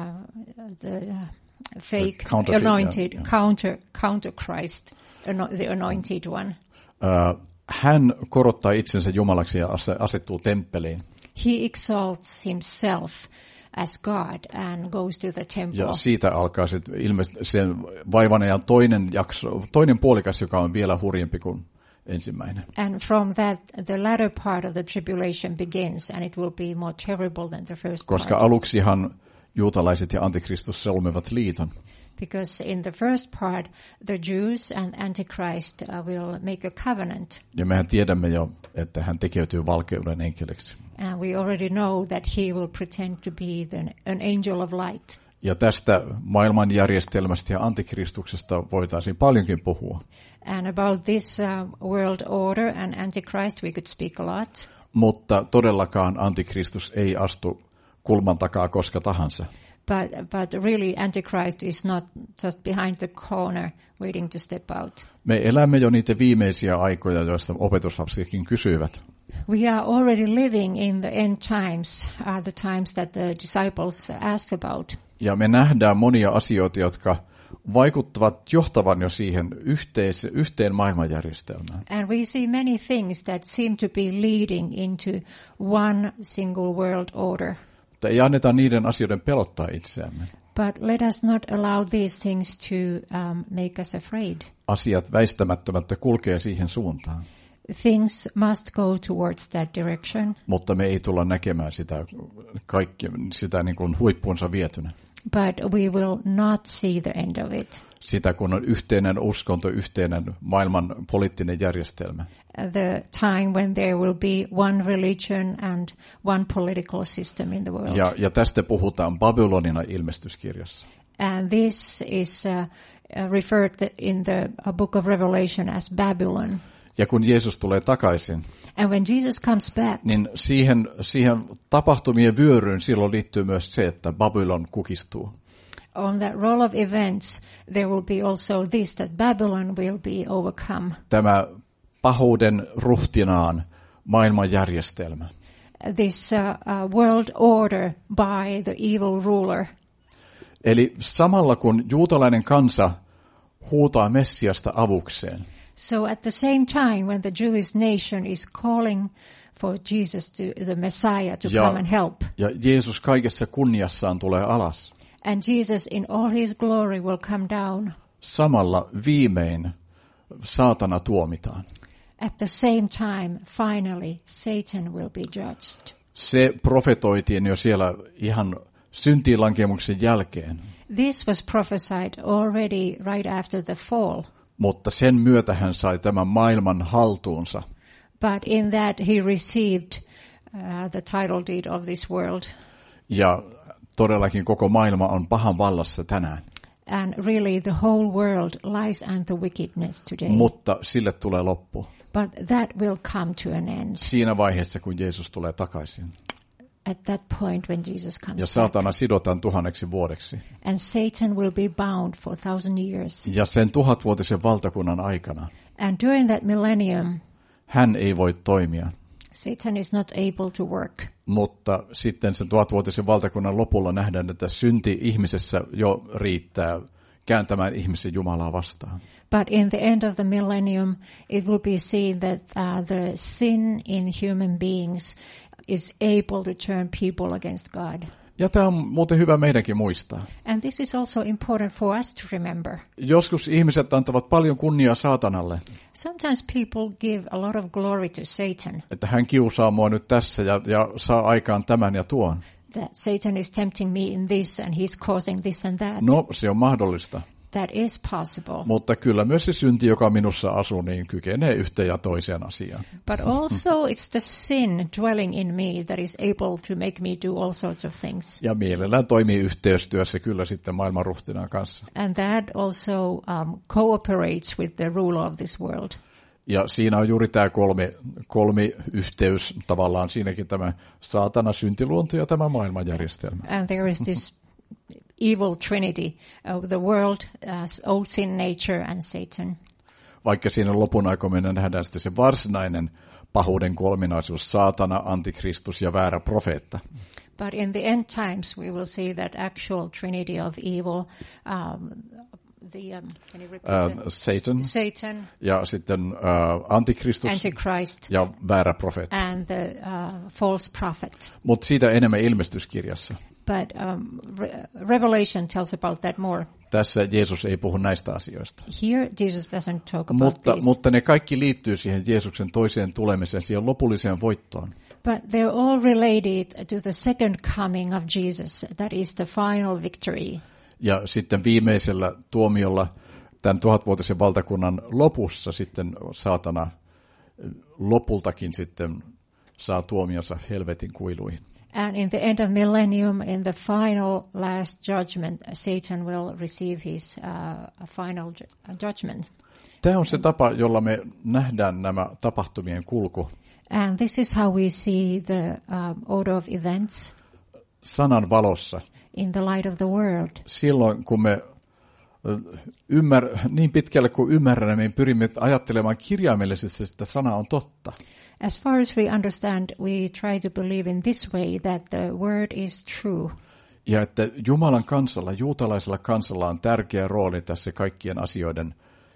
uh, the uh, fake, The anointed, yeah, yeah. counter, counter Christ, ano- the anointed one. Uh, hän korottaa itsensä Jumalaksi ja asettuu temppeliin. He exalts himself as God and goes to the temple. Ja siitä alkaa sit ilmeisesti sen vaivan ajan toinen jakso, toinen puolikas, joka on vielä hurjempi kuin ensimmäinen. And from that, the latter part of the tribulation begins, and it will be more terrible than the first Koska part. aluksihan juutalaiset ja antikristus solmivat liiton. Because in the first part, the Jews and Antichrist uh, will make a covenant. Ja mehän tiedämme jo, että hän tekeytyy valkeuden enkeliksi. And we already know that he will pretend to be the, an angel of light. Ja tästä maailmanjärjestelmästä ja antikristuksesta voitaisiin paljonkin puhua. And about this uh, world order and Antichrist we could speak a lot. Mutta todellakaan antikristus ei astu kulman takaa koska tahansa. But, but really Antichrist is not just behind the corner waiting to step out. Me elämme jo niitä viimeisiä aikoja, joista opetuslapsetkin kysyivät. We are already living in the end times, are the times that the disciples ask about. Ja me nähdään monia asioita, jotka vaikuttavat johtavan jo siihen yhteis, yhteen maailmanjärjestelmään. And we see many things that seem to be leading into one single world order. Mutta ei anneta niiden asioiden pelottaa itseämme. But let us not allow these things to um, make us afraid. Asiat väistämättömättä kulkee siihen suuntaan. Things must go towards that direction. Mutta me ei tulla näkemään sitä, kaikki, sitä niin kuin huippuunsa vietynä. But we will not see the end of it. Sitä kun on yhteinen uskonto, yhteinen maailman poliittinen järjestelmä. The time when there will be one religion and one political system in the world. Ja, ja tästä puhutaan Babylonina ilmestyskirjassa. And this is uh, uh, referred in the uh, book of Revelation as Babylon. Ja kun Jeesus tulee takaisin, And when Jesus comes back, niin siihen, siihen tapahtumien vyöryyn silloin liittyy myös se, että Babylon kukistuu. on that roll of events, there will be also this, that Babylon will be overcome. Tämä pahuuden ruhtinaan maailmanjärjestelmä. This uh, uh, world order by the evil ruler. Eli samalla kun juutalainen kansa huutaa Messiasta avukseen, So at the same time when the Jewish nation is calling for Jesus, to the Messiah, to ja, come and help, ja Jeesus kaikessa kunniassaan tulee alas, and Jesus in all his glory will come down, samalla viimein saatana tuomitaan. at the same time, finally, Satan will be judged. Se profetoitiin jo siellä ihan syntiinlankemuksen jälkeen, This was prophesied already right after the fall. mutta sen myötä hän sai tämän maailman haltuunsa. But in that he received uh, the title deed of this world. Ja todellakin koko maailma on pahan vallassa tänään. And really the whole world lies under wickedness today. Mutta sille tulee loppu. But that will come to an end. Siinä vaiheessa, kun Jeesus tulee takaisin. at that point when Jesus comes Ja back. saatana sidotaan tuhanneksi vuodeksi. And Satan will be bound for a thousand years. Ja sen tuhatvuotisen valtakunnan aikana And during that millennium, hän ei voi toimia. Satan is not able to work. Mutta sitten sen tuhatvuotisen valtakunnan lopulla nähdään, että synti ihmisessä jo riittää kääntämään ihmisen Jumalaa vastaan. But in the end of the millennium, it will be seen that uh, the sin in human beings is able to turn people against God. Ja tämä on muuten hyvä meidänkin muistaa. And this is also important for us to remember. Joskus ihmiset antavat paljon kunniaa saatanalle, Sometimes people give a lot of glory to Satan, että hän kiusaa mua nyt tässä ja, ja saa aikaan tämän ja tuon. that Satan is tempting me in this and he's causing this and that. No, se on mahdollista. That is possible. Mutta kyllä myös se synti, joka minussa asuu, niin kykenee yhteen ja toiseen asiaan. But also it's the sin dwelling in me that is able to make me do all sorts of things. Ja mielellään toimii yhteistyössä kyllä sitten maailman ruhtinaan kanssa. And that also um, cooperates with the ruler of this world. Ja siinä on juuri tämä kolmi, kolmi yhteys tavallaan siinäkin tämä saatana, syntiluonto ja tämä maailmanjärjestelmä. And there is this evil trinity of the world, uh, old sin nature and Satan. Vaikka siinä lopun aikoina nähdään sitten se varsinainen pahuuden kolminaisuus, saatana, antikristus ja väärä profeetta. But in the end times we will see that actual trinity of evil, um, the, um, can you repeat Uh, it? Satan Satan, ja sitten uh, antikristus Antichrist, ja väärä profeetta. and the uh, false prophet. Mutta siitä enemmän ilmestyskirjassa. But um, Re- Revelation tells about that more. Tässä Jeesus ei puhu näistä asioista. Here Jesus doesn't talk about Mutta, this. mutta ne kaikki liittyy siihen Jeesuksen toiseen tulemiseen, siihen lopulliseen voittoon. But they're all related to the second coming of Jesus. That is the final victory. Ja sitten viimeisellä tuomiolla tämän tuhatvuotisen valtakunnan lopussa sitten saatana lopultakin sitten saa tuomionsa helvetin kuiluihin. And in the end of millennium, in the final last judgment, Satan will receive his uh, final ju- judgment. Tämä on se tapa, jolla me nähdään nämä tapahtumien kulku. And this is how we see the um, order of events Sanan valossa. in the light of the world. Silloin kun me ymmär, niin pitkälle kuin ymmärrämme, niin pyrimme ajattelemaan kirjaimellisesti, että sana on totta. As far as we understand, we try to believe in this way that the word is true. Ja että Jumalan kansalla, juutalaisella kansalla on tärkeä rooli tässä kaikkien asioiden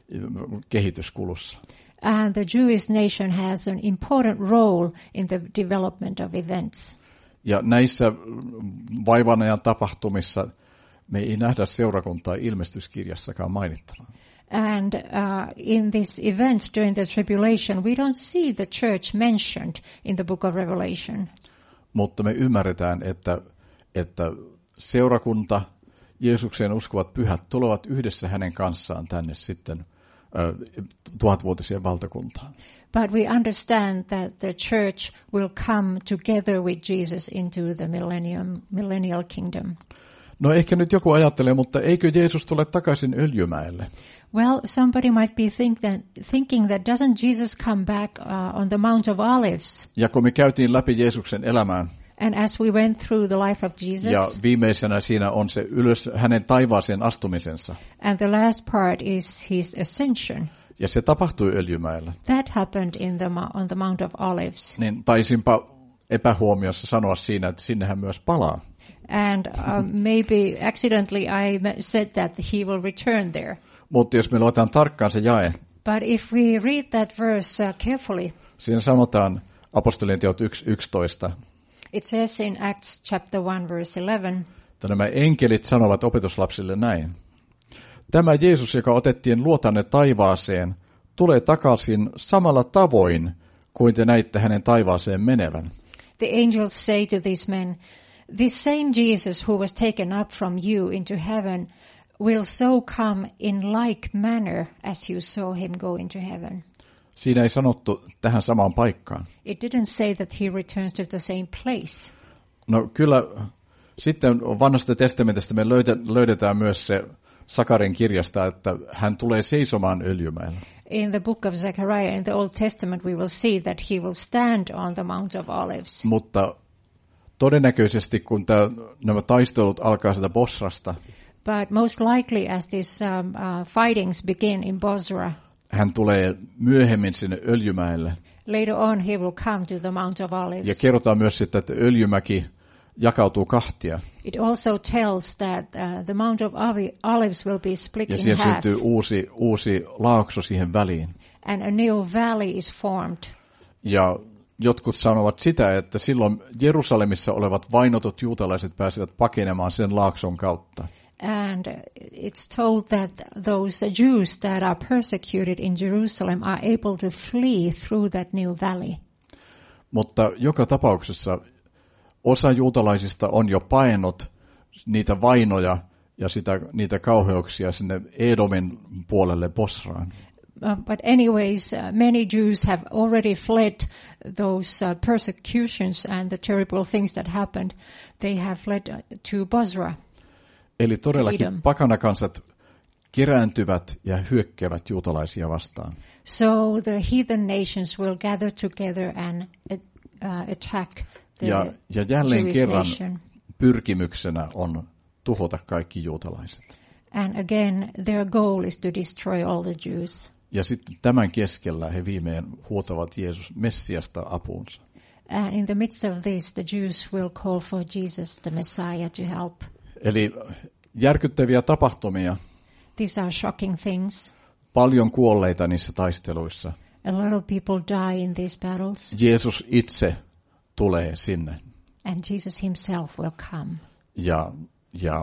kehityskulussa. And the Jewish nation has an important role in the development of events. Ja näissä vaivanajan tapahtumissa me ei nähdä seurakuntaa ilmestyskirjassakaan mainittavaa. And uh, in these events during the tribulation, we don't see the church mentioned in the book of Revelation. Mutta me ymmärretään, että, että seurakunta, Jeesukseen uskovat pyhät tulevat yhdessä hänen kanssaan tänne sitten äh, tuhatvuotiseen valtakuntaan. But we understand that the church will come together with Jesus into the millennium, millennial kingdom. No ehkä nyt joku ajattelee, mutta eikö Jeesus tule takaisin Öljymäelle? Well, somebody might be think that, thinking that doesn't Jesus come back uh, on the Mount of Olives? Ja kun me käytiin läpi Jeesuksen elämää, And as we went through the life of Jesus, ja viimeisenä siinä on se ylös hänen taivaaseen astumisensa, and the last part is his ascension, ja se tapahtui Öljymäellä, that happened in the mo- on the Mount of Olives. niin taisinpa epähuomiossa sanoa siinä, että sinne hän myös palaa. And uh, maybe accidentally I m- said that he will return there. Mutta jos me luetaan tarkkaan se jae, But if we read that verse uh, carefully, siinä sanotaan apostolien teot yksi yksitoista, it says in Acts chapter one verse eleven, että nämä enkelit sanovat opetuslapsille näin. Tämä Jeesus, joka otettiin luotanne taivaaseen, tulee takaisin samalla tavoin kuin te näitte hänen taivaaseen menevän. the angels say to these men, this same Jesus who was taken up from you into heaven will so come in like manner as you saw him go into heaven. Siinä ei sanottu tähän samaan paikkaan. It didn't say that he returns to the same place. No kyllä sitten vanhasta testamentista me löydetään myös se Sakarin kirjasta, että hän tulee seisomaan Öljymäellä. In the book of Zechariah in the Old Testament we will see that he will stand on the Mount of Olives. Mutta todennäköisesti, kun tää, nämä taistelut alkaa sieltä Bosrasta, but most likely as these um, uh, fightings begin in Bosra, hän tulee myöhemmin sinne Öljymäelle. later on he will come to the Mount of Olives. Ja kerrotaan myös sitten, että Öljymäki jakautuu kahtia. It also tells that uh, the Mount of Olives will be split Ja in siihen half, syntyy uusi, uusi laakso siihen väliin. and a new valley is formed. Ja jotkut sanovat sitä, että silloin Jerusalemissa olevat vainotut juutalaiset pääsivät pakenemaan sen laakson kautta. And it's told that those Jews that are persecuted in Jerusalem are able to flee through that new valley. Mutta joka tapauksessa osa juutalaisista on jo paennut niitä vainoja ja sitä, niitä kauheuksia sinne Edomin puolelle Bosraan. Uh, but anyways, uh, many Jews have already fled those uh, persecutions and the terrible things that happened. They have fled uh, to Bosra. Eli todellakin Edom. pakanakansat kerääntyvät ja hyökkäävät juutalaisia vastaan. So the heathen nations will gather together and uh, attack the Ja, ja jälleen Jewish kerran nation. pyrkimyksenä on tuhota kaikki juutalaiset. And again, their goal is to destroy all the Jews. Ja sitten tämän keskellä he viimein huutavat Jeesus Messiasta apuunsa. And in the midst of this, the Jews will call for Jesus, the Messiah, to help. Eli järkyttäviä tapahtumia, These are shocking things. paljon kuolleita niissä taisteluissa. A lot of people die in these battles, Jeesus itse tulee sinne and Jesus himself will come ja, ja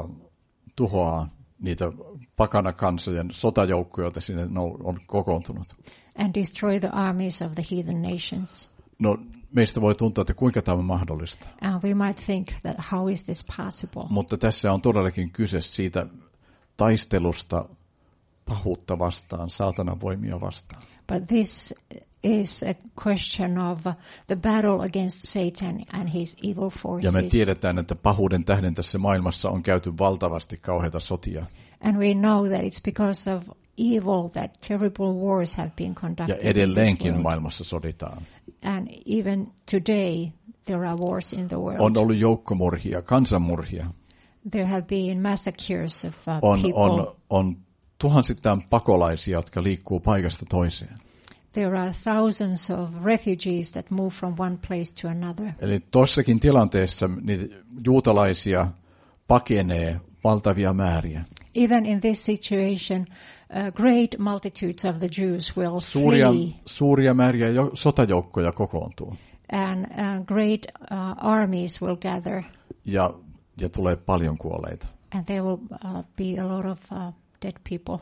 tuhoaa niitä pakanakansojen sotajoukkoja, joita sinne on kokoontunut. and destroy the armies of the heathen nations. No, meistä voi tuntua, että kuinka tämä on mahdollista. And we might think that how is this possible? Mutta tässä on todellakin kyse siitä taistelusta pahuutta vastaan, saatanan voimia vastaan. But this is a question of uh, the battle against Satan and his evil Ja forces. me tiedetään, että pahuuden tähden tässä maailmassa on käyty valtavasti kauheita sotia. And we know that it's because of evil that terrible wars have been conducted Ja in this edelleenkin world. maailmassa soditaan. And even today there are wars in the world. On ollut joukkomurhia, kansanmurhia. There have been massacres of uh, On, people. on, on tuhansittain pakolaisia, jotka liikkuu paikasta toiseen. There are thousands of refugees that move from one place to another. Eli tuossakin tilanteessa niitä juutalaisia pakenee valtavia määriä. Even in this situation, uh, great multitudes of the Jews will Suuria, flee, suuria määriä jo, sotajoukkoja kokoontuu and uh, great uh, armies will gather, ja, ja tulee paljon kuolleita. and there will uh, be a lot of uh, dead people.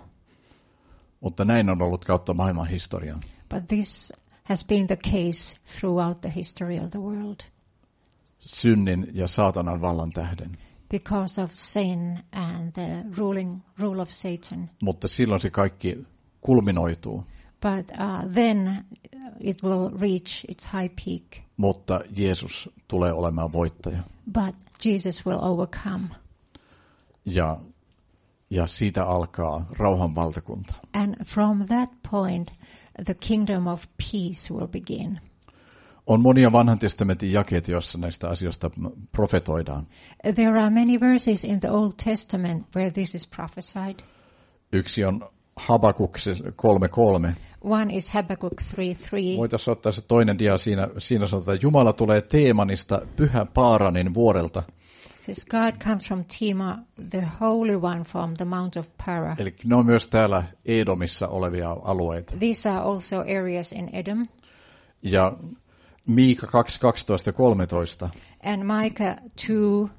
Mutta näin on ollut kautta maailman historian. But this has been the case throughout the history of the world Synnin ja saatanan vallan tähden. because of sin and the ruling rule of Satan. Mutta silloin se kaikki kulminoituu. But uh, then it will reach its high peak. Mutta Jeesus tulee olemaan voittaja. But Jesus will overcome. Ja, ja siitä alkaa rauhan valtakunta. And from that point, the kingdom of peace will begin. On monia vanhan testamentin jakeita, joissa näistä asioista profetoidaan. There are many verses in the Old Testament where this is prophesied. Yksi on Habakuk kolme kolme. One is Habakkuk three three. Voitaisiin ottaa se toinen dia siinä, siinä sanotaan, että Jumala tulee Teemanista Pyhä Paaranin vuorelta. It says God comes from Tema, the Holy One from the Mount of Para. Eli ne on myös täällä Edomissa olevia alueita. These are also areas in Edom. Ja Miika kaksi kaksitoista kolmetoista. And Micah two, uh,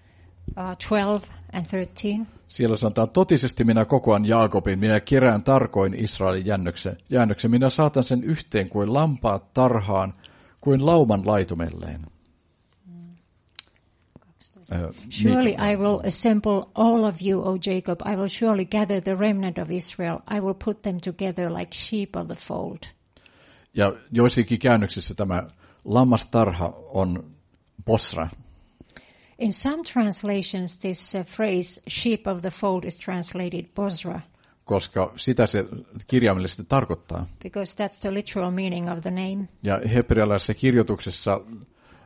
twelve and thirteen. Siellä sanotaan, totisesti minä kokoan Jaakobin, minä kerään tarkoin Israelin jäännöksen, jäännöksen, minä saatan sen yhteen kuin lampaat tarhaan, kuin lauman laitumelleen. Uh, Surely I will assemble all of you, O Jacob. I will surely gather the remnant of Israel. I will put them together like sheep of the fold. Ja joissakin käännöksissä tämä lammastarha on Bosra. In some translations, this uh, phrase, sheep of the fold, is translated Bosra, Koska sitä se kirjaimellisesti tarkoittaa. because that's the literal meaning of the name. Ja hebrealaisessa kirjoituksessa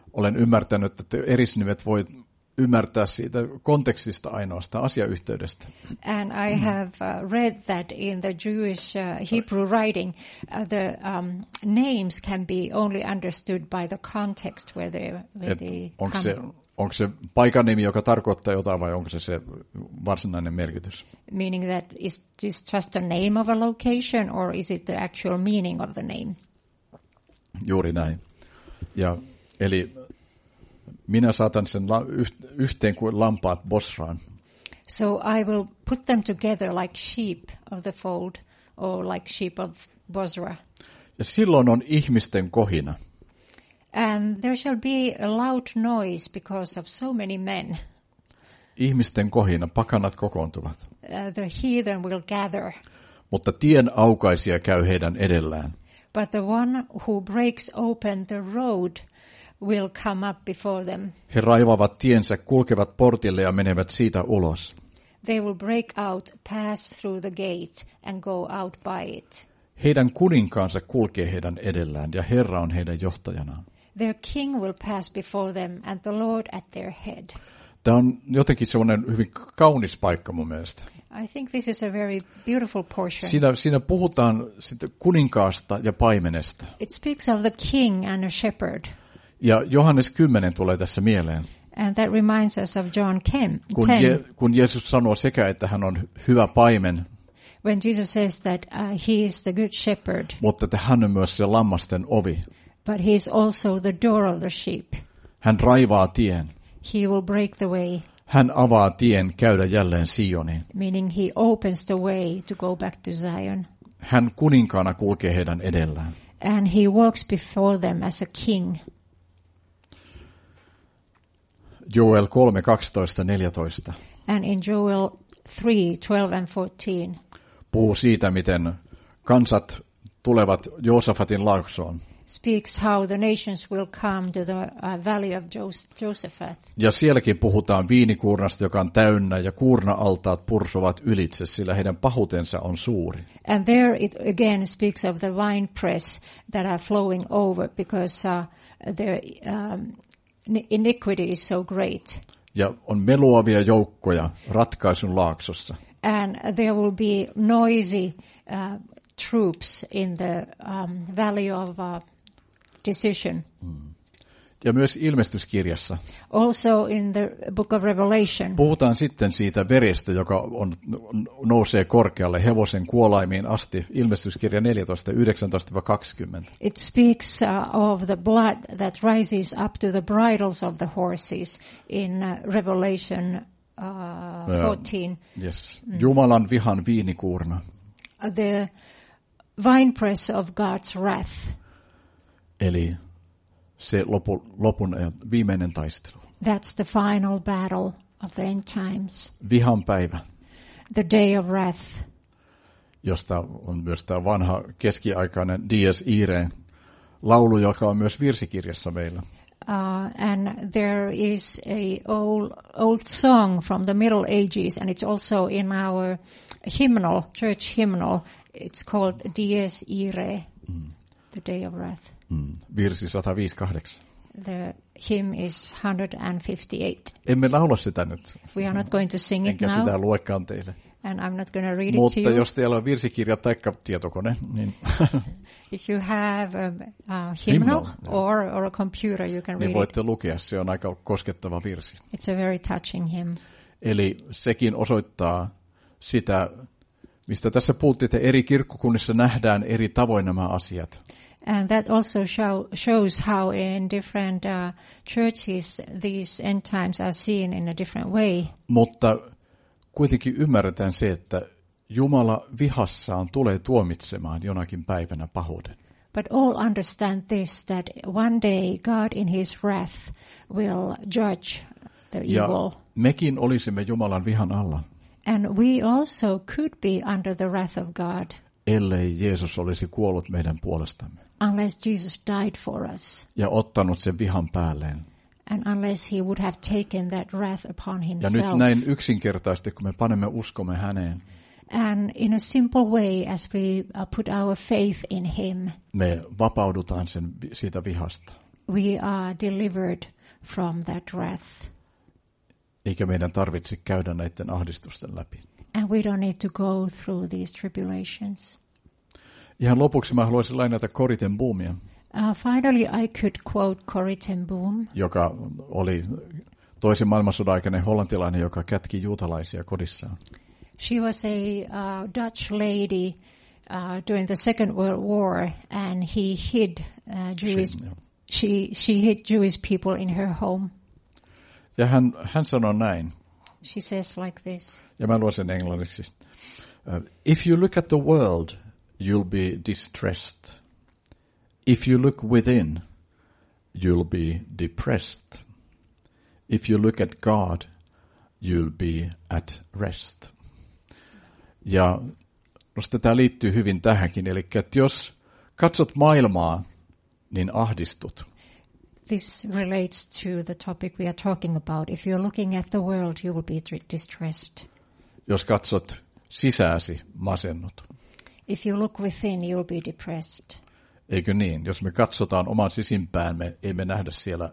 olen ymmärtänyt, että erisnimet voi ymmärtää siitä kontekstista ainoastaan asiayhteydestä. And I have uh, read that in the Jewish uh, Hebrew writing, uh, the um, names can be only understood by the context where they, where they onko come. se, onko se paikan nimi, joka tarkoittaa jotain, vai onko se se varsinainen merkitys? Meaning that is this just a name of a location, or is it the actual meaning of the name? Juuri näin. Ja, eli minä saatan sen la, yhteen kuin lampaat Bosraan. So I will put them together like sheep of the fold, or like sheep of Bosra. Ja silloin on ihmisten kohina. And there shall be a loud noise because of so many men. Ihmisten kohina, pakanat kokoontuvat. Uh, the heathen will gather. Mutta tien aukaisija käy heidän edellään. But the one who breaks open the road will come up before them. He raivavat tiensä, kulkevat portille ja menevät siitä ulos. They will break out, pass through the gate and go out by it. Heidän kuninkaansa kulkee heidän edellään ja Herra on heidän johtajanaan. Their king will pass before them and the Lord at their head. Tämä on jotenkin sellainen hyvin kaunis paikka mun mielestä. I think this is a very beautiful portion. Siinä, siinä puhutaan sitten kuninkaasta ja paimenesta. It speaks of the king and a shepherd. Ja Johannes kymmenen tulee tässä mieleen. And that reminds us of John ten. Kun, Je, kun Jeesus sanoo sekä, että hän on hyvä paimen, when Jesus says that uh, he is the good shepherd, mutta että hän on myös se lammasten ovi. But he is also the door of the sheep. Hän raivaa tien. He will break the way. Hän avaa tien käydä jälleen Sioniin. Meaning he opens the way to go back to Zion. Hän kuninkaana kulkee heidän edellään. And he walks before them as a king. Joel kolme, kaksitoista, neljätoista. And in Joel three, twelve and fourteen. Puhuu siitä, miten kansat tulevat Joosafatin laaksoon. Speaks how the nations will come to the uh, valley of Josaphat. Ja sielläkin puhutaan viinikuurnasta, joka on täynnä, ja kuurna-altaat pursuvat ylitse, sillä heidän pahuutensa on suuri. And there it again speaks of the wine press that are flowing over, because uh, their um, iniquity is so great. Ja on meluavia joukkoja ratkaisun laaksossa. And there will be noisy uh, troops in the um, valley of uh, decision. Mm. Ja myös ilmestyskirjassa. Also in the book of Revelation. Puhutaan sitten siitä verestä, joka on, nousee korkealle hevosen kuolaimiin asti. Ilmestyskirja neljätoista, yhdeksäntoista kaksikymmentä. It speaks uh, of the blood that rises up to the bridles of the horses in uh, Revelation uh, fourteen. Uh, yes. Mm. Jumalan vihan viinikuurna. Uh, the winepress of God's wrath. Eli se lopu, lopun viimeinen taistelu. That's the final battle of the end times. Vihan päivä. The day of wrath. Josta on myös tämä vanha keskiaikainen Dies Irae laulu, joka on myös virsikirjassa meillä. Uh, and there is a old, old song from the Middle Ages, and it's also in our hymnal, church hymnal. It's called Dies Irae, mm. the day of wrath. Mm. Virsi sata viisikymmentäkahdeksan. The hymn is one fifty-eight. Emme laula sitä nyt. We are not going to sing it Enkä now. sitä luekaan teille. And I'm not going to read Mutta it to you. jos teillä on virsikirja tai tietokone, niin if you have a, a hymnal, hymnal or, or a computer, you can niin read voitte it. lukea. Se on aika koskettava virsi. It's a very touching hymn. Eli sekin osoittaa sitä, mistä tässä puhuttiin, että eri kirkkokunnissa nähdään eri tavoin nämä asiat. And that also show, shows how in different uh, churches these end times are seen in a different way. Mutta kuitenkin ymmärretään se, että Jumala vihassaan tulee tuomitsemaan jonakin päivänä pahuuden. But all understand this, that one day God in his wrath will judge the ja evil. Mekin olisimme Jumalan vihan alla. And we also could be under the wrath of God. Ellei Jeesus olisi kuollut meidän puolestamme. Unless Jesus died for us. Ja ottanut sen vihan päälleen. And unless he would have taken that wrath upon himself. Ja nyt näin yksinkertaisesti, kun me panemme uskomme häneen. And in a simple way, as we uh, put our faith in him. Me vapaudutaan sen, siitä vihasta. we are delivered from that wrath. Eikä meidän tarvitse käydä näiden ahdistusten läpi. And we don't need to go through these tribulations. Ihan lopuksi mä haluaisin lainata Corrie ten Boomia, Uh, finally, I could quote Corrie ten Boom, joka oli toisen maailmansodan aikainen hollantilainen, joka kätki juutalaisia kodissaan. She was a uh, Dutch lady uh, during the Second World War, and he hid uh, Jewish. She, she she hid Jewish people in her home. Ja hän, hän sanoi näin, She says like this. ja mä luen sen englanniksi. Uh, If you look at the world, you'll be distressed. If you look within, you'll be depressed. If you look at God, you'll be at rest. Ja minusta tämä liittyy hyvin tähänkin, eli että jos katsot maailmaa, niin ahdistut. This relates to the topic we are talking about. If you're looking at the world, you will be distressed. Jos katsot sisääsi, masennut. If you look within, you'll be depressed. Eikö niin? Jos me katsotaan oman sisimpään, me ei me nähdä siellä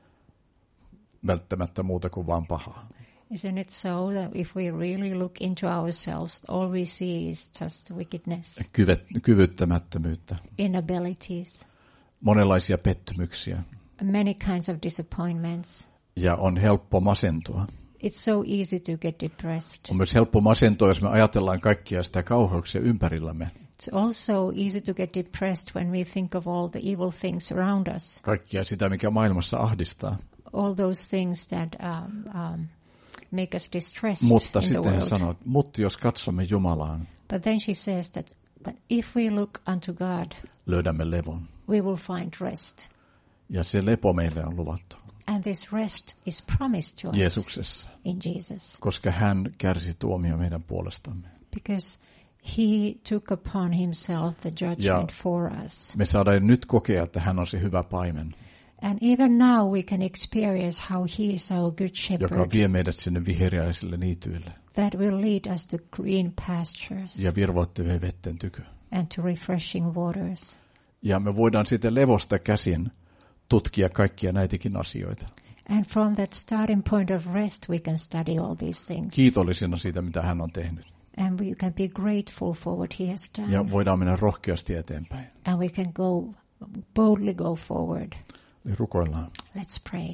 välttämättä muuta kuin vaan pahaa. Isn't it so that if we really look into ourselves, all we see is just wickedness, Kyvet, kyvyttämättömyyttä, inabilities, monenlaisia pettymyksiä many kinds of disappointments. ja on helppo masentua. It's so easy to get depressed. On myös helppo masentua, jos me ajatellaan kaikkia sitä kauheuksia ympärillämme. It's also easy to get depressed when we think of all the evil things around us, Kaikkia sitä, mikä maailmassa ahdistaa. all those things that um, um, make us distressed Mutta in the sitten hän world. sanoo, mutta jos katsomme Jumalaan, But then she says that, but if we look unto God, löydämme levon. we will find rest. Ja se lepo meille on luvattu And this rest is promised to us Jeesuksessa, in Jesus, koska hän kärsi tuomio meidän puolestamme. because he took upon himself the judgment Ja for us. me saadaan nyt kokea, että hän on se hyvä paimen, And even now we can experience how he is our good joka shepherd vie meidät sinne viheriäisille niityille that will lead us to green pastures ja virvoittavien vetten tykö. and to refreshing waters. Ja me voidaan sitten levosta käsin tutkia kaikkia näitäkin asioita. And from that starting point of rest, we can study all these things. Kiitollisena siitä, mitä hän on tehnyt. And we can be grateful for what he has done. Ja voidaan mennä rohkeasti eteenpäin. And we can go boldly go forward. Eli rukoillaan. Let's pray.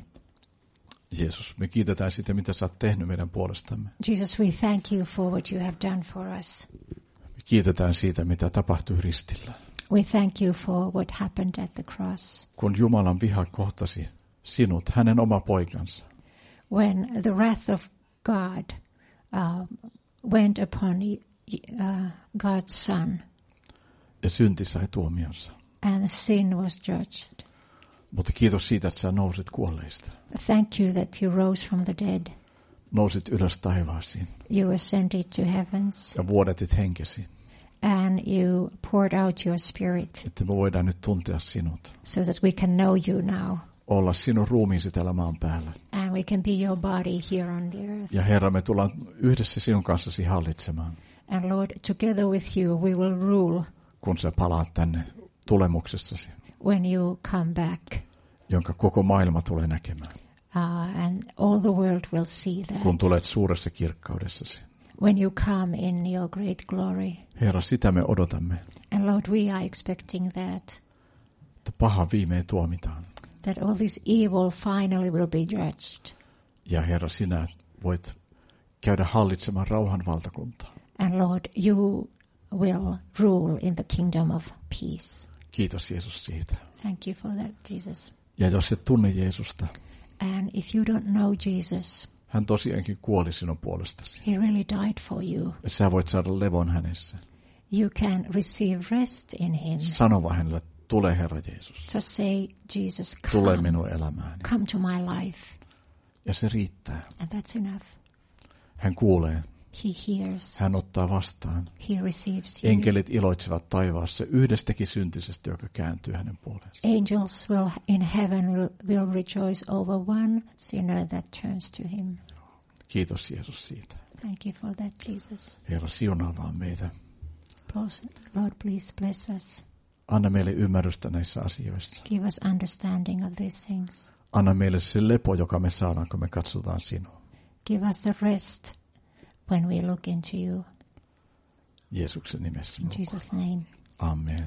Jeesus, me kiitetään sitä, mitä sä oot tehnyt meidän puolestamme. Jesus, we thank you for what you have done for us. Me kiitetään siitä, mitä tapahtui ristillä. We thank you for what happened at the cross. Kun Jumalan viha kohtasi sinut, hänen oma poikansa. When the wrath of God uh, went upon uh, God's Son, Ja synti sai tuomionsa. and sin was judged. Mutta kiitos siitä, että sä nousit kuolleista. Thank you that you rose from the dead. Nousit ylös taivaasiin You ascended to heavens, ja vuodatit henkesi, and you poured out your spirit että me voidaan nyt tuntea sinut. so that we can know you now, Olla sinun ruumiisi täällä maan päällä. and we can be your body here on the earth. Ja Herra, me tullaan yhdessä sinun kanssasi hallitsemaan, And Lord, together with you we will rule kun sä palaat tänne tulemuksessasi, when you come back, jonka koko maailma tulee näkemään, uh, and all the world will see that. kun tulet suuressa kirkkaudessasi. When you come in your great glory. Herra, sitä me odotamme, And Lord, we are expecting that, että paha viimein tuomitaan. that all this evil finally will be judged. Ja Herra, sinä voit käydä hallitsemaan rauhan valtakuntaa. And Lord, you will rule in the kingdom of peace. Kiitos Jeesus siitä. Thank you for that, Jesus. Ja jos et tunne Jeesusta, And if you don't know Jesus, hän tosiaankin kuoli sinun puolestasi. he really died for you. Ja sä voit saada levon hänessä. You can receive rest in him. Sano vaan hänelle, tule Herra Jeesus. Just say, Jesus, Tule come, minun elämääni. come to my life. Ja se riittää. And that's enough. Hän kuulee. He hears. Hän ottaa vastaan. He receives you. Enkelit iloitsevat taivaassa yhdestäkin syntisestä, joka kääntyy hänen puoleensa. Angels will in heaven will, will rejoice over one sinner that turns to him. Kiitos Jeesus siitä. Thank you for that, Jesus. Herra, siunaa vaan meitä. Lord, please bless us. Anna meille ymmärrystä näissä asioissa. Give us understanding of these things. Anna meille se lepo, joka me saadaan, kun me katsotaan sinua. Give us the rest when we look into you. Jeesuksen nimessä. In Jesus' name. Amen.